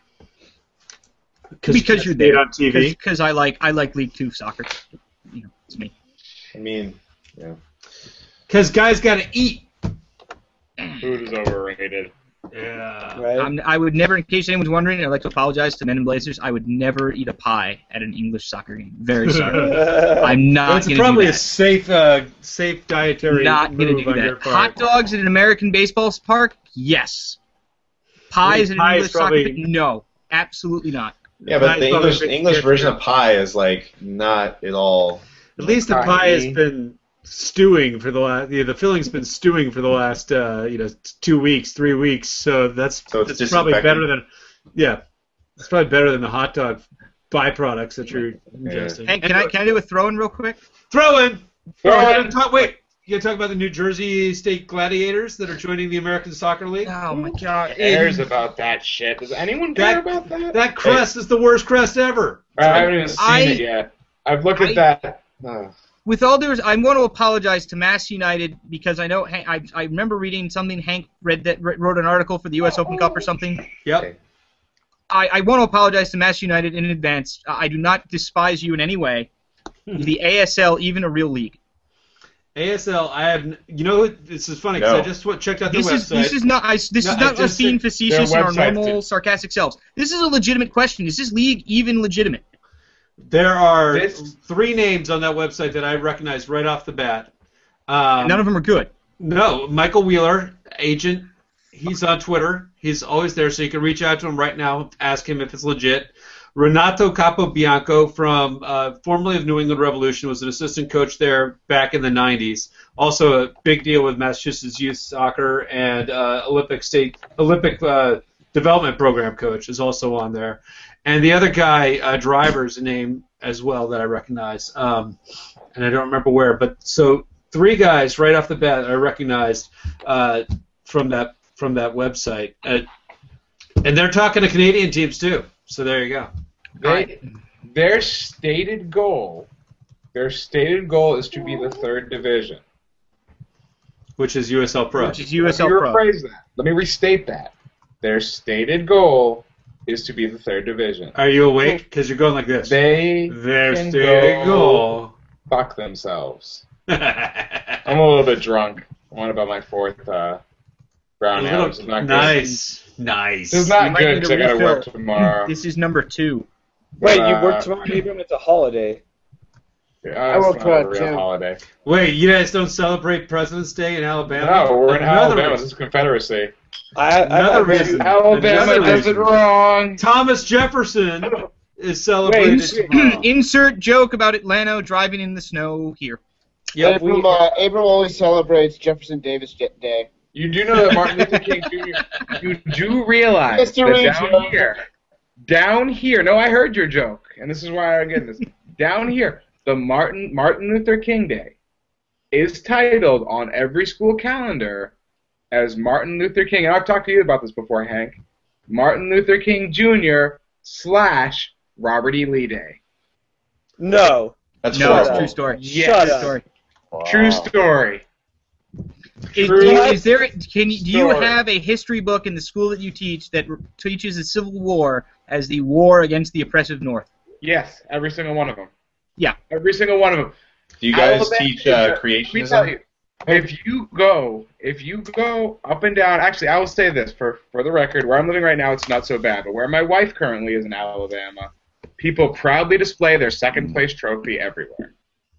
Because you're see it there. on T V. Because I like I like League Two soccer. You know, it's me. I mean, yeah. Because guys got to eat. Food is overrated. Yeah. Right. I'm, I would never, in case anyone's wondering, I'd like to apologize to Men in Blazers. I would never eat a pie at an English soccer game. Very sorry. I'm not Well, it's going to probably do a that. safe, uh, safe dietary Not going move to do on your that. part. Hot dogs at an American baseball park? Yes. Pies at an Pie is English probably- soccer game? No. Absolutely not. Yeah, but Pies the probably English pretty English good. version of pie is like not at all. At least the Pie. pie has been stewing for the last. Yeah, the filling's been stewing for the last, uh, you know, two weeks, three weeks. So that's So it's that's probably disinfecting. better than. Yeah, it's probably better than the hot dog byproducts that you're ingesting. Hey, can I can I do a throw-in real quick? Throw in. Throw Oh, you in. gotta talk- wait, you gotta talk about the New Jersey State Gladiators that are joining the American Soccer League. Oh my god. Cares about that shit? Does anyone care That- about that? That crest is the worst crest ever. I haven't even seen I- it yet. I've looked at I- that. Ugh. With all due respect, I'm going to apologize to Mass United because I know Hank, I I remember reading something. Hank read that wrote an article for the U S Open Cup or something. Yep. I, I want to apologize to Mass United in advance. I do not despise you in any way. The A S L, even a real league. A S L, I have. n- You know, this is funny because No. I just w- checked out their This website. is this is not I, this No, is I not us just being think facetious in their our website normal did- sarcastic selves. This is a legitimate question. Is this league even legitimate? There are This- three names on that website that I recognize right off the bat. Um, None of them are good. No, Michael Wheeler, agent. He's on Twitter. He's always there, so you can reach out to him right now, ask him if it's legit. Renato Capobianco, from uh, formerly of New England Revolution, was an assistant coach there back in the nineties. Also a big deal with Massachusetts youth soccer, and uh, Olympic State Olympic uh, development program coach is also on there. And the other guy, uh, Driver's a name as well that I recognize, um, and I don't remember where. But so three guys right off the bat I recognized uh, from that from that website, uh, and they're talking to Canadian teams too. So there you go. They, their stated goal, their stated goal is to be the third division. Which is U S L Pro. Which is U S L Let me Pro. rephrase that. Let me restate that. Their stated goal is to be the third division. Are you awake? Because you're going like this. They Their can stated go goal. fuck themselves. I'm a little bit drunk. I want about my fourth uh, brown ale. This is not good. Nice, nice. This is You not might good need because a I gotta refill. work tomorrow. This is number two. Wait, But, you uh, work tomorrow, Abram? It's a holiday. Yeah, I it's work not for a a real gym. holiday. Wait, you guys don't celebrate President's Day in Alabama? No, we're in Another Alabama. reason. This is Confederacy. I, I, Another I read- reason. Alabama Another does it reason. wrong. Thomas Jefferson is celebrated Wait, tomorrow. Insert joke about Atlanta driving in the snow here. Yep, April, we- uh, April always celebrates Jefferson Davis Day. You do know that Martin Luther King Junior You do realize Mister that Reed, down Joe. here, down here. No, I heard your joke, and this is why I'm getting this. Down here, the Martin Martin Luther King Day is titled on every school calendar as Martin Luther King. And I've talked to you about this before, Hank. Martin Luther King Junior slash Robert E. Lee Day. No. That's No, horrible. it's true story. Yes. Shut True up. story. True story. Is, True do you, is there? Can you, do you story. have a history book in the school that you teach that r- teaches the Civil War as the war against the oppressive North? Yes, every single one of them. Yeah. Every single one of them. Do you guys Alabama teach is uh, a- Let me tell creationism? you, if you go, if you go up and down, actually, I will say this for for the record: where I'm living right now, it's not so bad. But where my wife currently is in Alabama, people proudly display their second place trophy everywhere.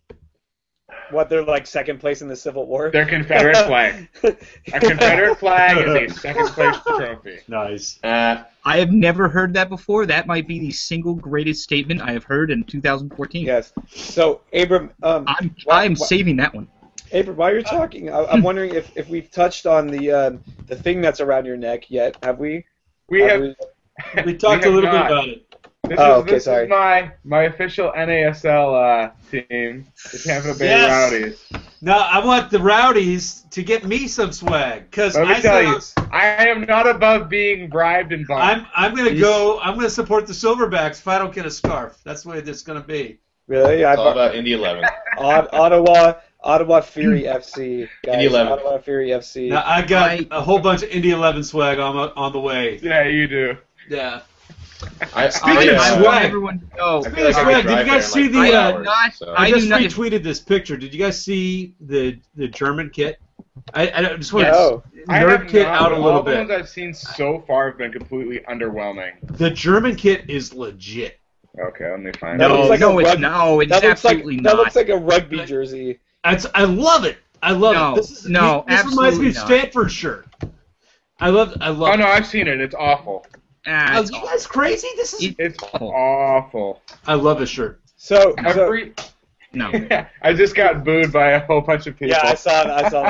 What, they're like second place in the Civil War? Their Confederate flag. A Confederate flag is a second place trophy. Nice. Uh, I have never heard that before. That might be the single greatest statement I have heard in two thousand fourteen. Yes. So, Abram, um, I'm why- I'm why- saving that one. Abram, while you're talking, I, I'm wondering if, if we've touched on the um, the thing that's around your neck yet. Have we? We Have have. We talked have a little not. bit about it. This Oh, is, okay, this sorry. is my my official N A S L uh, team, the Tampa Bay Yes. Rowdies. Now, I want the Rowdies to get me some swag, because Let me I tell said I you, was- I am not above being bribed and bought. I'm I'm gonna go. I'm gonna support the Silverbacks if I don't get a scarf. That's the way it's gonna be. Really? I it's all about Indy eleven. Ot- Ottawa, Ottawa Fury F C, guys. Indy eleven. Ottawa Fury F C. Now I got I- a whole bunch of Indy eleven swag on the- on the way. Yeah, you do. Yeah. I, Speaking I, of uh, I swag- want everyone to know. I feel like I Swag, could did you drive guys there in see like the, five uh, hours, not- so. I I just do not- retweeted this picture. Did you guys see the the German kit? I, I just want Yes. to I nerd have kit not, out a but little all the ones bit. I've seen so far have been completely underwhelming. The German kit is legit. Okay, let me find That it. looks No, like no, a it's rug- no, it's that looks like absolutely that not. looks like a rugby jersey. It's, I love it. I love No, it. This is, no, this reminds me of absolutely not. Stanford shirt. I love. I love. Oh no, I've seen it. It's awful. Ah, Oh, it's you guys crazy? This is. It- It's Awful. awful. I love this shirt. So, so Every. no. I just got booed by a whole bunch of people. yeah, I saw I saw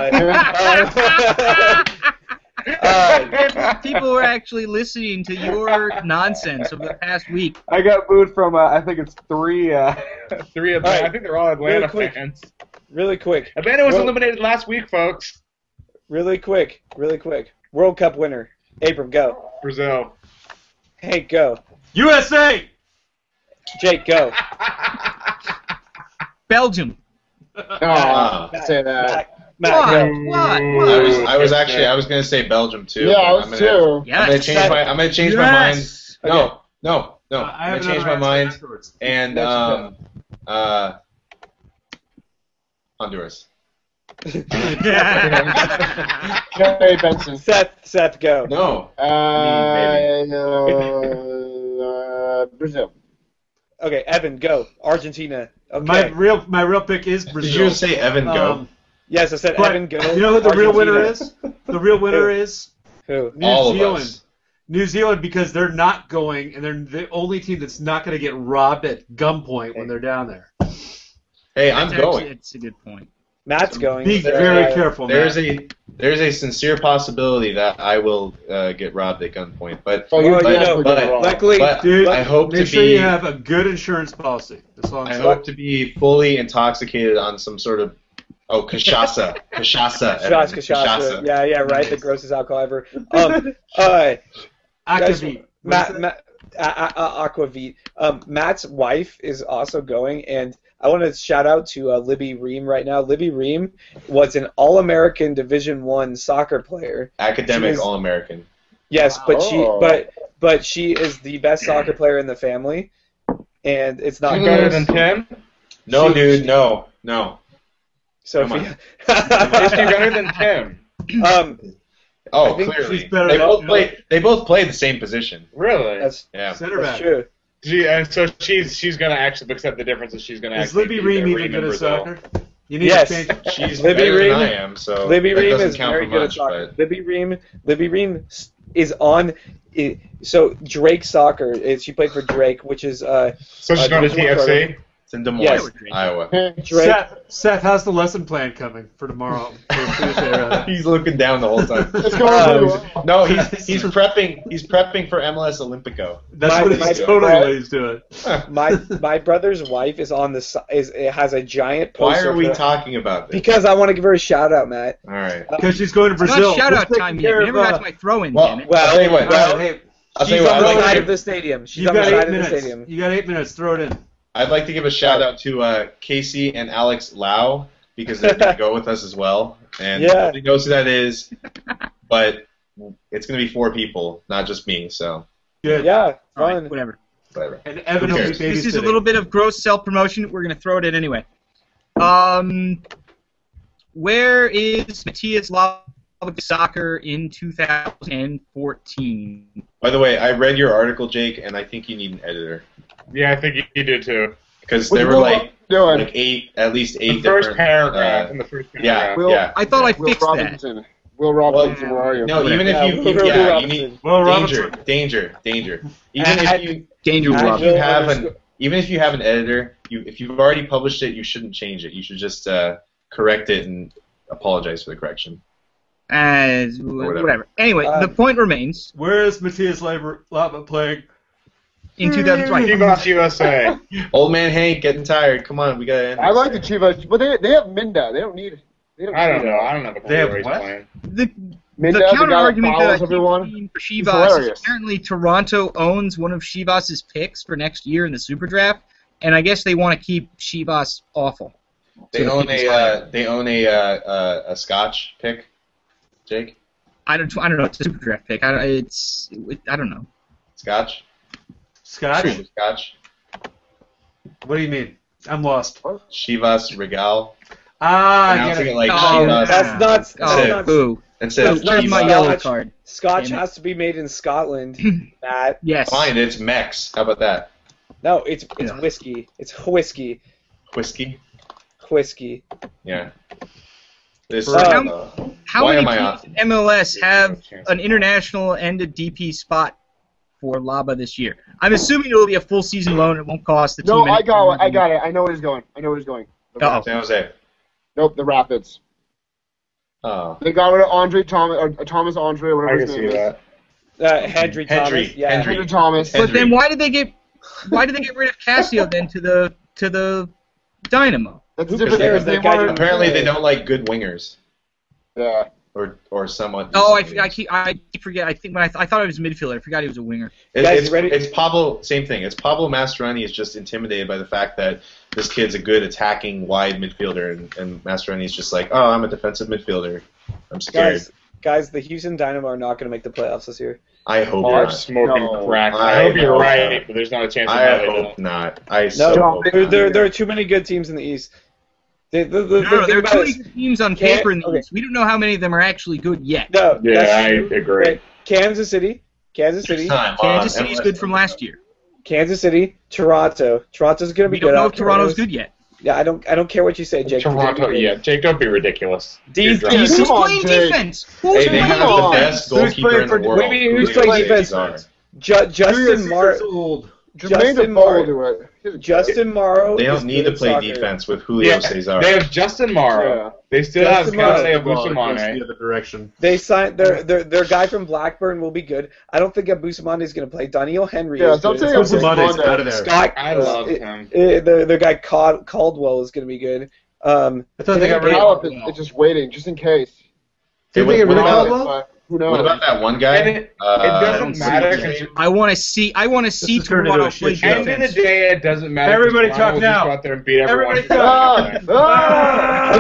that. Uh, People were actually listening to your nonsense over the past week. I got booed from uh, I think it's three uh, three Atlanta. All right. I think they're all Atlanta Really quick. fans. really quick, Atlanta was Well- eliminated last week, folks. really quick, really quick. World Cup winner, Abram, go. Brazil. Hank, go. U S A. Jake, go. Belgium. No, Ah. I'd say that. Matt, What? go. What? Ooh. What? I was, I was actually, I was gonna say Belgium too. Yeah, but I I'm was gonna, too. I'm gonna Yes. change my, I'm gonna change my mind. Yes. No, no, no. I I'm have gonna change my another mind answer afterwards. and um, uh, Honduras. Jerry Benson. Seth, Seth, go. No. Uh, uh, Brazil. Okay, Evan, go. Argentina. Okay. My real my real pick is Did Brazil. you just say Evan go? Um, yes, I said but Evan, go. you know who the real winner Argentina. is? The real winner Who? is Who? New All of Zealand. us. New Zealand, because they're not going, and they're the only team that's not going to get robbed at gunpoint when they're down there. Hey, I'm That's actually- going. It's a good point. Matt's going. Be There- very uh, careful, There's man. a there's a sincere possibility that I will uh, get robbed at gunpoint, but Oh, you're Well, you definitely know, gonna but- roll. Luckily, but Dude, I hope make to sure be you have a good insurance policy. That's all I'm I saying. hope to be fully intoxicated on some sort of Oh, cachaça, cachaça, Shots, Evan, cachaça. Yeah, yeah, right. The grossest alcohol ever. Um, uh, guys, Aquavit. Matt, Matt, uh, uh, Aquavit. Um, Matt's wife is also going, and I want to shout out to uh, Libby Ream right now. Libby Ream was an All-American Division One soccer player. academic She is- All-American. Yes, but she, Oh. but but she is the best soccer player in the family, and it's not She's better gross. than Tim. No, She- dude, no, no. Sophia. Is she better than Tim? um, Oh, I think clearly. she's better They than- both play. They both play the same position. Really? that's Yeah. Center that's back. true. She, uh, so she's she's gonna actually accept the difference. Is she's gonna Is actually Libby beat Ream the even Ream good in at Brazil. soccer? You need Yes. to change. She's Libby better Ream- than I am, so Libby that Ream doesn't is count very for good at much. soccer. But Libby Ream, Libby Ream s- is on. i so Drake Soccer is she played for Drake, which is uh So she's Uh, going to Division one T F C. it's in Des Moines, Yes. Iowa. Drake. Seth, Seth, how's the lesson plan coming for tomorrow? For Tuesday, rather? He's looking down the whole time. It's going Uh, pretty well. No, he's he's prepping. He's prepping for M L S Olympico. That's My- what he's my- totally what he's doing. My my brother's wife is on the si- is has a giant Why poster. are we for- talking about this? Because I want to give her a shout out, Matt. All right. Because she's going to It's Brazil. not shout out Let's take time yet. care You of, never uh, got my throw in, Well, damn it. well, I'll tell you what. well, I'll- hey, I'll tell She's you what. on I'd the like, side to of give, the stadium. She's you on the got side eight of the minutes. stadium. You got eight minutes. Throw it in. I'd like to give a shout out to uh, Casey and Alex Lau because they're going to go with us as well. And Yeah. nobody knows who that is, but it's going to be four people, not just me. So Good. Yeah, All right, fun. whatever. whatever. And Evan Who will be cares? babysitting. This is a little bit of gross self-promotion. We're going to throw it in anyway. Um, where is Matthias Lava Soccer in two thousand fourteen? By the way, I read your article, Jake, and I think you need an editor Yeah, I think you, you did too. because What's there were Will like doing? like eight, at least The eight first different. paragraph. uh, in the first yeah, paragraph. Will- yeah. I thought I Will fixed that. Robinson. Will Robinson, where are you? No, even Yeah, if you, Will you yeah, you Robinson. need Will danger, Robinson. danger, danger. Even At- if you Danger even At if you Will have an underscore- even if you have an editor, you if you've already published it, you shouldn't change it. You should just uh, correct it and apologize for the correction. As whatever. whatever. Anyway, Uh, the point remains Where is Matthias Lava Lava playing? in two thousand twenty. Chivas U S A. Old man Hank getting tired. Come on, we gotta end. I this. like the Chivas, but they they have Minda. They don't need. They don't I don't need know. that. I don't know the They have where he's what? playing. The, Minda, the the counter guy that argument that I follows keep everyone. seeing for He's Chivas is hilarious. apparently Toronto owns one of Chivas' picks for next year in the Super Draft, and I guess they want to keep Chivas awful. They So own the a uh, they own a uh, uh, a Scotch pick, Jake. I don't I don't know. It's a Super Draft pick. I don't, it's I don't know. Scotch. Scotch? True, Scotch. What do you mean? I'm lost. Chivas Regal. Ah, I Pronouncing get it it. like Oh, Chivas. That's not. That's Oh, not. boo. Instead of That's not Where's my Chivas. yellow Scotch. card? Scotch Damn it. has to be made in Scotland, Matt. Yes. Fine, it's Mex. How about that? No, it's it's Yeah. whiskey. It's whiskey. Whiskey. Whiskey. Yeah. This. For- uh, How, how why many am I teams on? in M L S have an international and a D P spot for Laba this year? I'm assuming it'll be a full season loan. It won't cost the team. No, I anything. got it. I got it. I know where he's going. I know where he's going. The Uh-oh. Rapids. San Jose. Nope, the Rapids. Oh. They got rid of Andre Thomas, or uh, Thomas Andre, I whatever can his see name is. that. Uh, Hendry, Hendry, Thomas. Yeah. Hendry. Andre Thomas. Hendry. But then why did they get why did they get rid of Casio then to the to the Dynamo? That's Who different cares? because they That guy wanted. didn't- Apparently, they don't like good wingers, Yeah. or or somewhat. Oh, I, decent I wingers. keep I keep forget. I think when I, th- I thought it was a midfielder. I forgot he was a winger. It- Guys, it's, ready? it's Pablo. Same thing. It's Pablo Mastroeni is just intimidated by the fact that this kid's a good attacking wide midfielder, and, and Mastroeni's just like, oh, I'm a defensive midfielder. I'm scared. Guys, guys, the Houston Dynamo are not going to make the playoffs this year. I hope Are not. smoking No. crack. I I hope you're hope right, not. but there's not a chance in I hell they hope don't. not. I No, so hope there, not. there, there are too many good teams in the East. The, the, the, No, the no, thing there are about too it many is- good teams on Can't- paper in the okay. East. We don't know how many of them are actually good yet. No, Yeah, that's I true. agree. But Kansas City, Kansas City, Come on, Kansas M City's L S. good from last year. Kansas City, Toronto. Toronto's going to be We good. don't know I if care Toronto's what it is. good yet. Yeah, I don't. I don't care what you say, Jake. Toronto, yeah. Jake, don't be ridiculous. D- You're drunk. D- Who's come on, playing Jake. defense? Who's Hey, they playing have Come the on. best Who's goalkeeper playing in for- the what world. do you mean, who's Julio playing defense? Cesar. Ju- Justin Mar- old. Jermaine Justin Defoe will Mar- do it. He's a Justin Morrow. They is don't need good to play soccer. defense with Julio Yeah, Cesar. They have Justin Morrow. Yeah. They still Justin have Morrow. Kale Well, it goes Busamane. the other direction. They signed their their their guy from Blackburn will be good. I don't think Abusamane is going to play. Daniel Henry. Yeah, is stop good. saying Scott- Mondays Monday. out of there. Scott. I love uh, him. uh, their their guy Cald- Caldwell is going to be good. Um, I thought they got rid Gallup of is, is just waiting, just in case. Did they get rid of What about- Caldwell? But who knows? What about that one guy? And it, Uh, it doesn't what's matter. his name? 'cause I want to see. I want to see has turned into Toronto a shit play show. End of the defense. day, it doesn't matter. Everybody 'cause talk Toronto will just now. Go out there and beat everyone. Everybody Ah! Ah!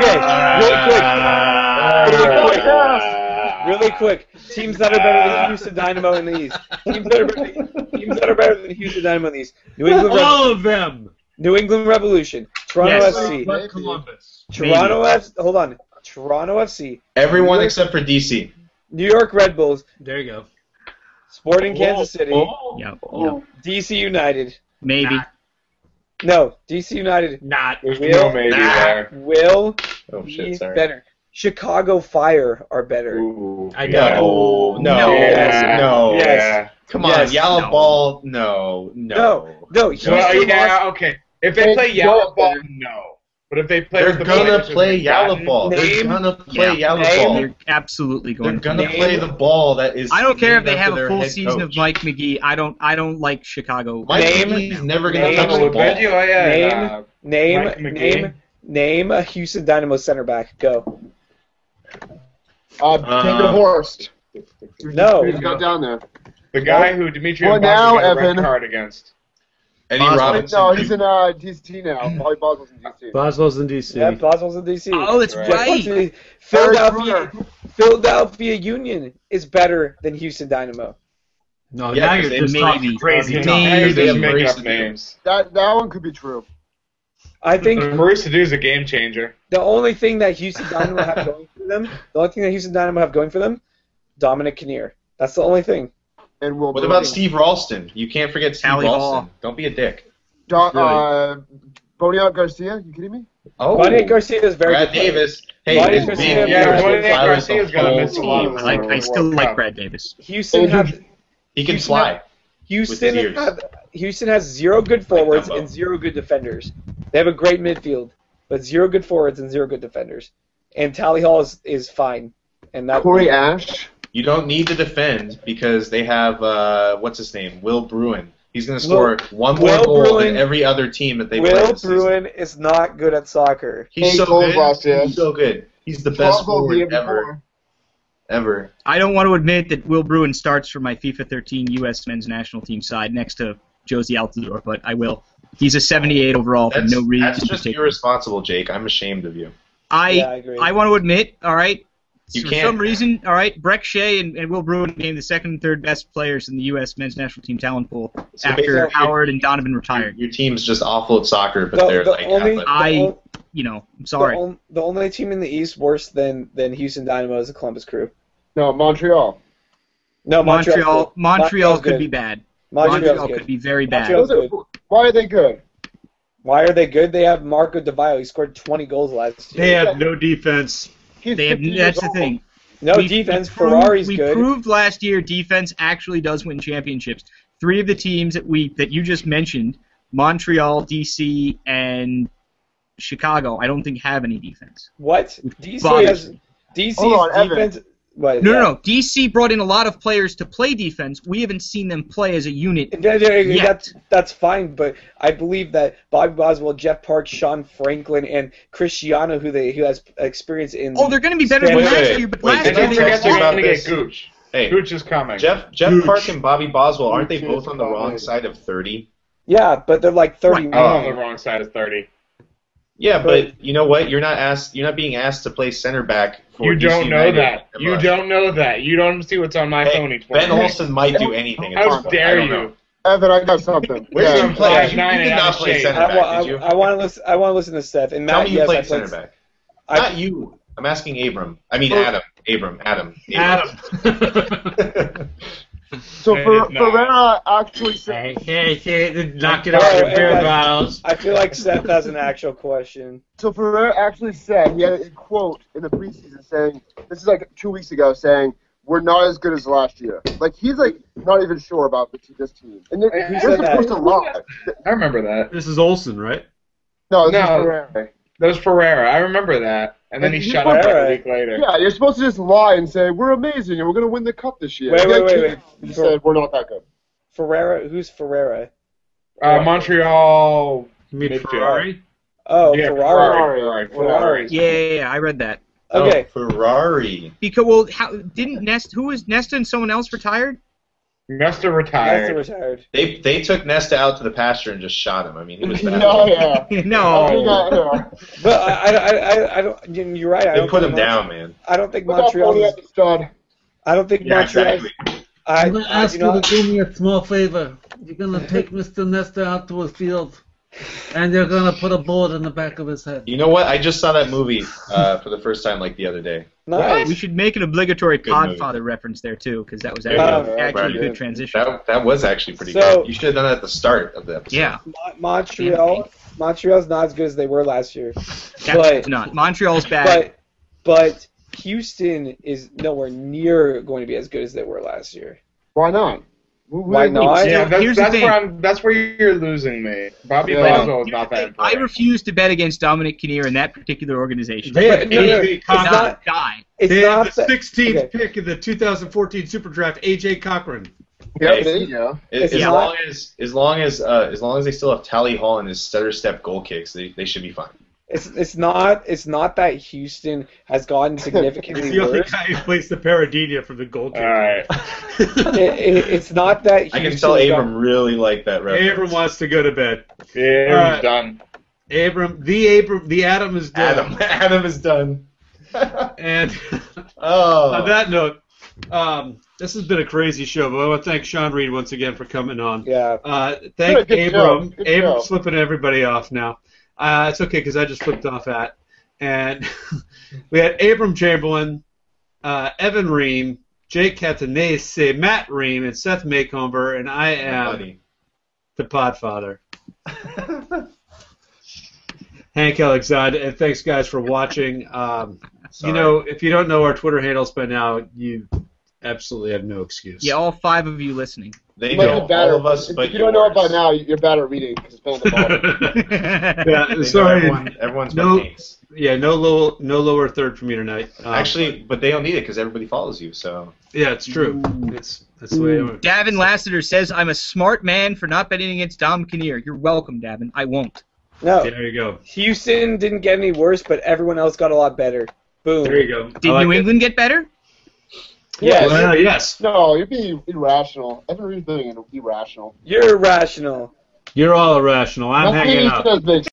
Okay, really quick. Uh, Really quick. Teams that are better than Houston Dynamo in the East. Teams that are better, teams that are better than Houston Dynamo in the East. New England, Rev- All of them. New England Revolution. Toronto Yes. F C. But Columbus. Toronto F. Hold on. Toronto F C. Everyone except for D C. New York Red Bulls. There you go. Sporting Kansas City. Oh, Yep. Yep. D C United. Maybe. Nah. No, D C United not. There's Will- no maybe Nah. there. will Oh be shit, sorry. better. Chicago Fire are better. Ooh. I yeah. No, no, No. Yeah. no. Yes. Yeah. Come on, Yes. Yellow No. Ball. No, no. No, no. Houston Well, yeah, lost- okay. If they Hey, play go yellow up ball, there. no. But if they play They're with the gonna players play they've Yellow gotten- Ball. They're Name- gonna play Yeah. Yellow Name- Ball. They're absolutely They're going to. gonna Name- play the ball that is. I don't care if named they have after a their full head season coach. of Mike McGee. I don't. I don't like Chicago. Mike Name- McGee's never gonna name- touch the Name, ball. Reggie Hoya and, Name- uh, Name, Mike McGee. name, name a Houston Dynamo center back. Go. Uh, Uh, David Horst. No. He's got down there. the guy who Dimitri Well, Mbaka now, got a red Evan. card against. Eddie Boswell. Robinson. No, he's in uh, D C now. Molly Boswell's in D C. Boswell's in D C. Yeah, Boswell's in D C. Oh, that's Right. right. Philadelphia, Philadelphia Union is better than Houston Dynamo. No, Yeah, now 'cause you're they just maybe- talking crazy. maybe- talk. Hey, they just have making Maurice up to do. names. That that one could be true. I think Maurice to do is a game changer. the only thing that Houston Dynamo have going for them, the only thing that Houston Dynamo have going for them, Dominic Kinnear. That's the only thing. And Will. What about Steve Ralston? You can't forget Steve Tally Ralston. Hall. Don't be a dick. Don, uh, Boniat Garcia? You kidding me? Oh, Bonnie Garcia is very Brad good. player. Davis. Hey, Bonnie it's Garcia- being Yeah, here. Bonnie Fly with Garcia's the gonna whole miss a lot team. of I like. I World still like Cup. Brad Davis. Houston Andrew- have He can Houston fly. have- Houston ears. have, Houston has zero good forwards Dumbo. and zero good defenders. They have a great midfield, but zero good forwards and zero good defenders. And Tally Hall is, is fine. And that Corey Ash? You don't need to defend because they have uh, what's his name, Will Bruin. He's going to score one more Will goal Bruin- than every other team that they play Will this season. Bruin is not good at soccer. He's Eight so goals good. last year. He's so good. He's the twelve best goals the year forward ever, before. ever. I don't want to admit that Will Bruin starts for my FIFA thirteen U S men's national team side next to Josie Altidore, but I will. He's a seventy-eight overall for That's, no reason. that's just particular. irresponsible, Jake. I'm ashamed of you. I Yeah, I agree. I want to admit, all right, You for can't- some reason, all right, Breck Shea and, and Will Bruin became the second and third best players in the U S men's national team talent pool So after basically, Howard and Donovan Your, retired. your team's just awful at soccer, but The- they're the like only- athletic. I, on- you know, I'm sorry. The, on, the only team in the East worse than, than Houston Dynamo is the Columbus Crew. No, Montreal. No, Montreal's Montreal, good. Montreal Montreal's could good. be bad. Montreal's Montreal good. could be very bad. Montreal's good. Why are they good? Why are they good? They have Marco Di Vaio. He scored twenty goals last year. They have no defense. He's They have, fifteen that's years the old. thing. No We- defense. we proved- Ferrari's we good. proved last year defense actually does win championships. Three of the teams that we that you just mentioned, Montreal, D C, and Chicago, I don't think have any defense. What? D C bothers has D C's Hold on, Evan. defense. What, No, yeah. no, no. D C brought in a lot of players to play defense. We haven't seen them play as a unit. Yeah, yeah, yeah, Yet. That's that's fine, but I believe that Bobby Boswell, Jeff Park, Sean Franklin, and Cristiano, who they who has experience in. Oh, they're going to be better than Wait, last wait, year, but wait, last did year And you don't they were forget text you they're about going to get this? Gooch. Hey, Gooch is coming. Jeff Jeff Gooch. Park and Bobby Boswell, aren't they Gooch both is on the wrong coming. side of thirty? Yeah, but they're like thirty. I'm on the wrong side of thirty. Yeah, but you know what? You're not asked. You're not being asked to play center back for You D C don't know United that. and You Rush. don't know that. You don't see what's on my Hey, phone each Ben morning. Olsen might do anything. At How this point. I dare don't you? know. Evan, I got something. Where Yeah. did you play? Five, You, nine, you did and not out of play shape. center I, back, wa- did you? I, I want to listen. I want to listen to Steph and Matt. Tell me you yes, played I played, center back. I, Not you. I'm asking Abram. I mean Well- Adam. Abram. Adam. Adam. Abram. So Hey, Fer- no. Ferreira actually said. hey, hey, hey, knock it out Oh, your hey, beer guys. bottles. I feel like Steph has an actual question. So Ferreira actually said he had a quote in the preseason saying, "This is like two weeks ago," saying, "We're not as good as last year." Like he's like not even sure about the t- this team, and they're, Who they're said that? supposed to lie. I remember that. This is Olsen, right? No, this No. is Ferreira. That was Ferreira. I remember that. And then he But shut you- up like a Ferreira. week later. Yeah, you're supposed to just lie and say we're amazing and we're gonna win the cup this year. Wait, He wait, wait, can't- wait. He said we're not that good. Ferreira, who's Ferreira? Uh, Montreal. You mean Midfield. Ferrari? Oh, Yeah, Ferrari. Ferrari. Ferrari. Yeah, yeah, yeah, I read that. Okay. Oh, Ferrari. Because well, how didn't Nest? Who was Nesta and someone else retired? Nesta Nesta retired. retired. They they took Nesta out to the pasture and just shot him. I mean, he was bad. No, yeah. no. Yeah. But I, I, I, I don't. You're right. I They don't put think him Mon- down, man. I don't think Look how Montreal. funny at the stud. I don't think Yeah, Montreal. exactly. I, I'm going to I ask do you not. to do me a small favor. You're going to take Mister Nesta out to a field, and you're going to put a bullet in the back of his head. You know what? I just saw that movie uh, for the first time like the other day. Nice. We should make an obligatory Good movie. Podfather reference there too, because that was There you actually, go. actually Right. a good transition. That that was actually pretty So- good. You should have done that at the start of the episode. Yeah, Mon- Montreal. Montreal's not as good as they were last year. that's But- not. Montreal's bad. But but Houston is nowhere near going to be as good as they were last year. Why not? Who- who Why they not? lose? Yeah, that's, Here's the that's thing. where I'm. That's where you're losing me. Bobby Yeah. Boswell is not that I important. refuse to bet against Dominic Kinnear in that particular organization. They had no, no, A J it's Cochran. not- die. It's They had not the that, sixteenth okay. pick in the two thousand fourteen Super Draft, A J Cochran. Yeah, there you go. As, It's as not- long as as long as uh, as long as they still have Tally Hall and his stutter step goal kicks, they, they should be fine. It's it's not it's not that Houston has gotten He's significantly the only worse. guy who plays the Paradina from the goal All kick. right. It, it, it's not that Houston I can tell has Abram gotten- really liked that reference. Abram wants to go to bed. Yeah, All right. he's done. Abram, the Abram, the Adam is dead. Adam Adam is done. And Oh. on that note, um, this has been a crazy show, but I want to thank Sean Reed once again for coming on. Yeah. Uh, thank Good show. Abram. Good Abram's show. flipping everybody off now. Uh, it's okay because I just flipped off at. And we had Abram Chamberlain, uh, Evan Ream, Jake Catanese, Matt Ream, and Seth Maycomber, and I am Buddy. the Podfather. Hank Alexander, and thanks guys for watching. Um, you Sorry. know, if you don't know our Twitter handles by now, you absolutely have no excuse. Yeah, all five of you listening. They You might know be better. all of us, if but you don't know it by yours. now, you're better at reading because it's been at the bottom. yeah, They know sorry. Everyone, everyone's No. my case. Yeah, no low, no lower third for me tonight. Um, Actually, but they don't need it because everybody follows you. So yeah, it's true. It's that's the way it works. Davin Lassiter says, I'm a smart man for not betting against Dom Kinnear. You're welcome, Davin. I won't. No. There you go. Houston didn't get any worse, but everyone else got a lot better. Boom. There you go. Did I like New it. England get better? Yes. Well, yes. No, you're being irrational. Evan Reed's being irrational. You're irrational. You're all irrational. I'm Nothing hanging Houston out. has been